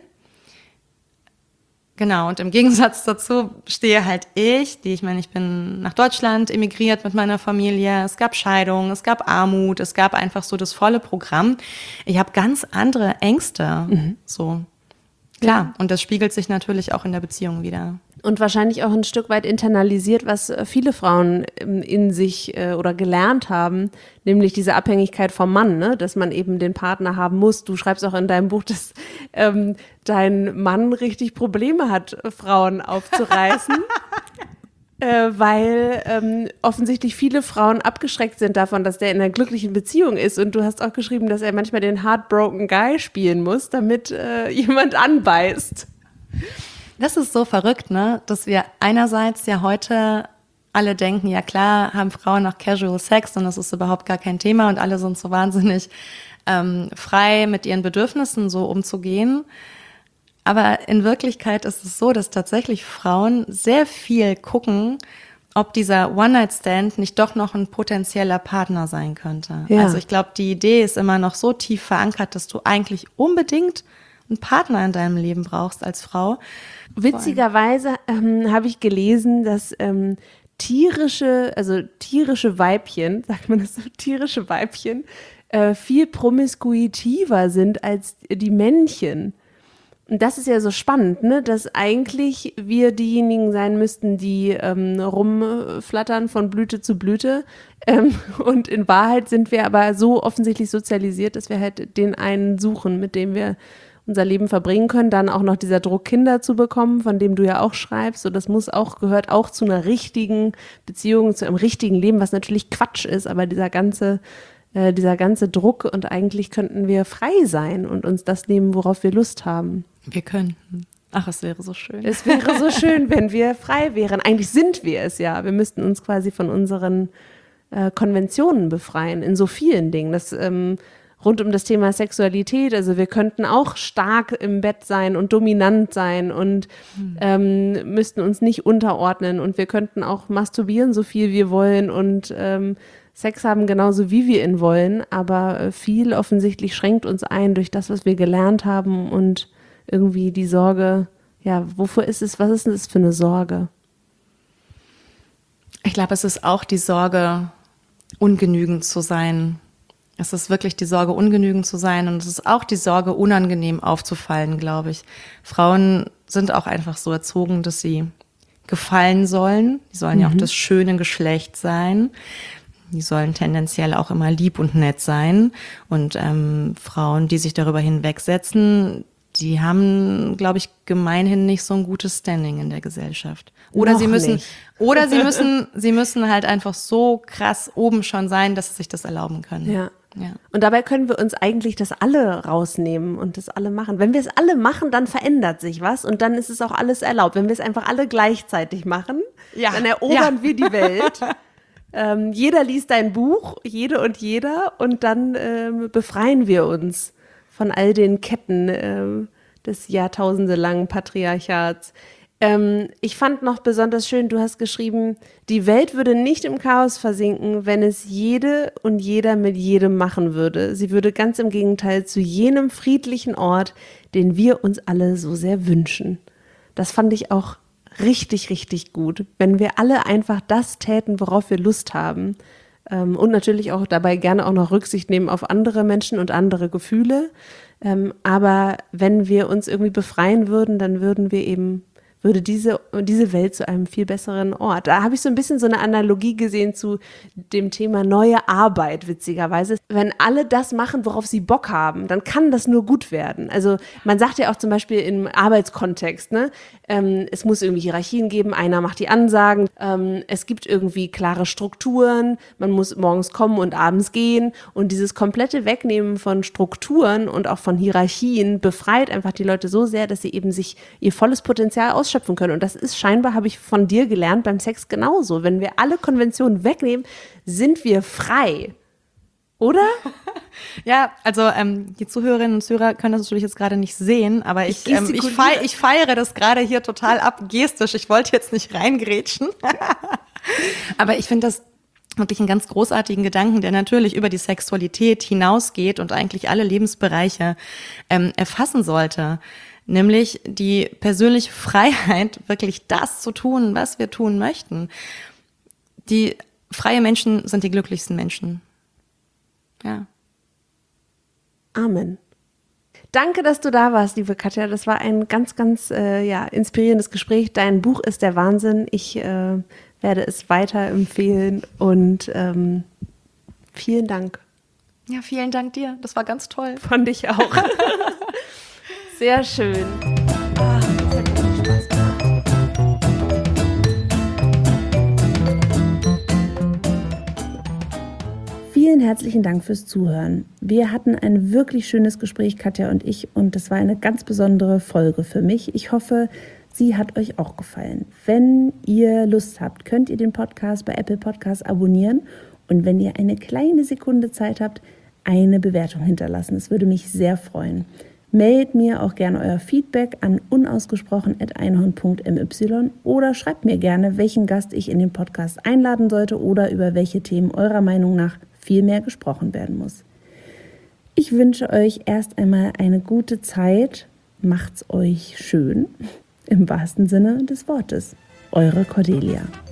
Genau, und im Gegensatz dazu stehe halt ich, die, ich meine, ich bin nach Deutschland emigriert mit meiner Familie, es gab Scheidung, es gab Armut, es gab einfach so das volle Programm. Ich habe ganz andere Ängste, mhm. so. Klar, und das spiegelt sich natürlich auch in der Beziehung wieder. Und wahrscheinlich auch ein Stück weit internalisiert, was viele Frauen in sich äh, oder gelernt haben, nämlich diese Abhängigkeit vom Mann, ne? Dass man eben den Partner haben muss. Du schreibst auch in deinem Buch, dass ähm, dein Mann richtig Probleme hat, Frauen aufzureißen. Äh, weil ähm, offensichtlich viele Frauen abgeschreckt sind davon, dass der in einer glücklichen Beziehung ist. Und du hast auch geschrieben, dass er manchmal den Heartbroken Guy spielen muss, damit äh, jemand anbeißt. Das ist so verrückt, ne? Dass wir einerseits ja heute alle denken, ja klar, haben Frauen noch Casual Sex und das ist überhaupt gar kein Thema und alle sind so wahnsinnig ähm, frei, mit ihren Bedürfnissen so umzugehen. Aber in Wirklichkeit ist es so, dass tatsächlich Frauen sehr viel gucken, ob dieser One-Night-Stand nicht doch noch ein potenzieller Partner sein könnte. Ja. Also ich glaube, die Idee ist immer noch so tief verankert, dass du eigentlich unbedingt einen Partner in deinem Leben brauchst als Frau. Witzigerweise ähm, habe ich gelesen, dass ähm, tierische, also tierische Weibchen, sagt man das so, tierische Weibchen, äh, viel promiskuitiver sind als die Männchen. Und das ist ja so spannend, ne, dass eigentlich wir diejenigen sein müssten, die ähm, rumflattern von Blüte zu Blüte. Ähm, und in Wahrheit sind wir aber so offensichtlich sozialisiert, dass wir halt den einen suchen, mit dem wir unser Leben verbringen können. Dann auch noch dieser Druck, Kinder zu bekommen, von dem du ja auch schreibst. So, das muss auch, gehört auch zu einer richtigen Beziehung, zu einem richtigen Leben, was natürlich Quatsch ist, aber dieser ganze äh, dieser ganze Druck, und eigentlich könnten wir frei sein und uns das nehmen, worauf wir Lust haben. Wir könnten. Ach, es wäre so schön. Es wäre so schön, wenn wir frei wären. Eigentlich sind wir es ja. Wir müssten uns quasi von unseren äh, Konventionen befreien, in so vielen Dingen. Das ähm, rund um das Thema Sexualität, also wir könnten auch stark im Bett sein und dominant sein und hm. ähm, müssten uns nicht unterordnen, und wir könnten auch masturbieren, so viel wir wollen, und ähm, Sex haben genauso, wie wir ihn wollen, aber viel offensichtlich schränkt uns ein durch das, was wir gelernt haben, und irgendwie die Sorge, ja, wofür ist es, was ist denn das für eine Sorge? Ich glaube, es ist auch die Sorge, ungenügend zu sein. Es ist wirklich die Sorge, ungenügend zu sein, und es ist auch die Sorge, unangenehm aufzufallen, glaube ich. Frauen sind auch einfach so erzogen, dass sie gefallen sollen. Die sollen mhm. ja auch das schöne Geschlecht sein. Die sollen tendenziell auch immer lieb und nett sein. Und ähm, Frauen, die sich darüber hinwegsetzen, die haben, glaube ich, gemeinhin nicht so ein gutes Standing in der Gesellschaft. Oder Noch sie müssen, nicht. oder sie müssen, sie müssen halt einfach so krass oben schon sein, dass sie sich das erlauben können. Ja. Ja. Und dabei können wir uns eigentlich das alle rausnehmen und das alle machen. Wenn wir es alle machen, dann verändert sich was, und dann ist es auch alles erlaubt. Wenn wir es einfach alle gleichzeitig machen, Ja. dann erobern Ja. wir die Welt. Ähm, jeder liest dein Buch, jede und jeder, und dann ähm, befreien wir uns von all den Ketten ähm, des jahrtausendelangen Patriarchats. Ähm, ich fand noch besonders schön, du hast geschrieben, die Welt würde nicht im Chaos versinken, wenn es jede und jeder mit jedem machen würde. Sie würde ganz im Gegenteil zu jenem friedlichen Ort, den wir uns alle so sehr wünschen. Das fand ich auch richtig, richtig gut. Wenn wir alle einfach das täten, worauf wir Lust haben. Ähm, und natürlich auch dabei gerne auch noch Rücksicht nehmen auf andere Menschen und andere Gefühle. Ähm, aber wenn wir uns irgendwie befreien würden, dann würden wir eben würde diese, diese Welt zu einem viel besseren Ort. Da habe ich so ein bisschen so eine Analogie gesehen zu dem Thema neue Arbeit, witzigerweise. Wenn alle das machen, worauf sie Bock haben, dann kann das nur gut werden. Also man sagt ja auch zum Beispiel im Arbeitskontext, ne, ähm, es muss irgendwie Hierarchien geben, einer macht die Ansagen, ähm, es gibt irgendwie klare Strukturen, man muss morgens kommen und abends gehen, und dieses komplette Wegnehmen von Strukturen und auch von Hierarchien befreit einfach die Leute so sehr, dass sie eben sich ihr volles Potenzial ausschöpfen können. Und das ist scheinbar, habe ich von dir gelernt, beim Sex genauso. Wenn wir alle Konventionen wegnehmen, sind wir frei. Oder? Ja, also ähm, die Zuhörerinnen und Zuhörer können das natürlich jetzt gerade nicht sehen, aber ich, Ich ähm, ich, gestikuliere. fei ich feiere das gerade hier total ab, gestisch. Ich wollte jetzt nicht reingrätschen. Aber ich finde das wirklich einen ganz großartigen Gedanken, der natürlich über die Sexualität hinausgeht und eigentlich alle Lebensbereiche ähm, erfassen sollte. Nämlich die persönliche Freiheit, wirklich das zu tun, was wir tun möchten. Die freie Menschen sind die glücklichsten Menschen. Ja. Amen. Danke, dass du da warst, liebe Katja. Das war ein ganz, ganz äh, ja, inspirierendes Gespräch. Dein Buch ist der Wahnsinn. Ich äh, werde es weiterempfehlen und ähm, vielen Dank. Ja, vielen Dank dir. Das war ganz toll. Fand ich auch. Sehr schön. Ah, das hat wirklich Spaß gemacht. Vielen herzlichen Dank fürs Zuhören. Wir hatten ein wirklich schönes Gespräch, Katja und ich, und das war eine ganz besondere Folge für mich. Ich hoffe, sie hat euch auch gefallen. Wenn ihr Lust habt, könnt ihr den Podcast bei Apple Podcasts abonnieren, und wenn ihr eine kleine Sekunde Zeit habt, eine Bewertung hinterlassen. Es würde mich sehr freuen. Meldet mir auch gerne euer Feedback an unausgesprochen at einhorn punkt m y oder schreibt mir gerne, welchen Gast ich in den Podcast einladen sollte oder über welche Themen eurer Meinung nach viel mehr gesprochen werden muss. Ich wünsche euch erst einmal eine gute Zeit. Macht's euch schön, im wahrsten Sinne des Wortes. Eure Cordelia.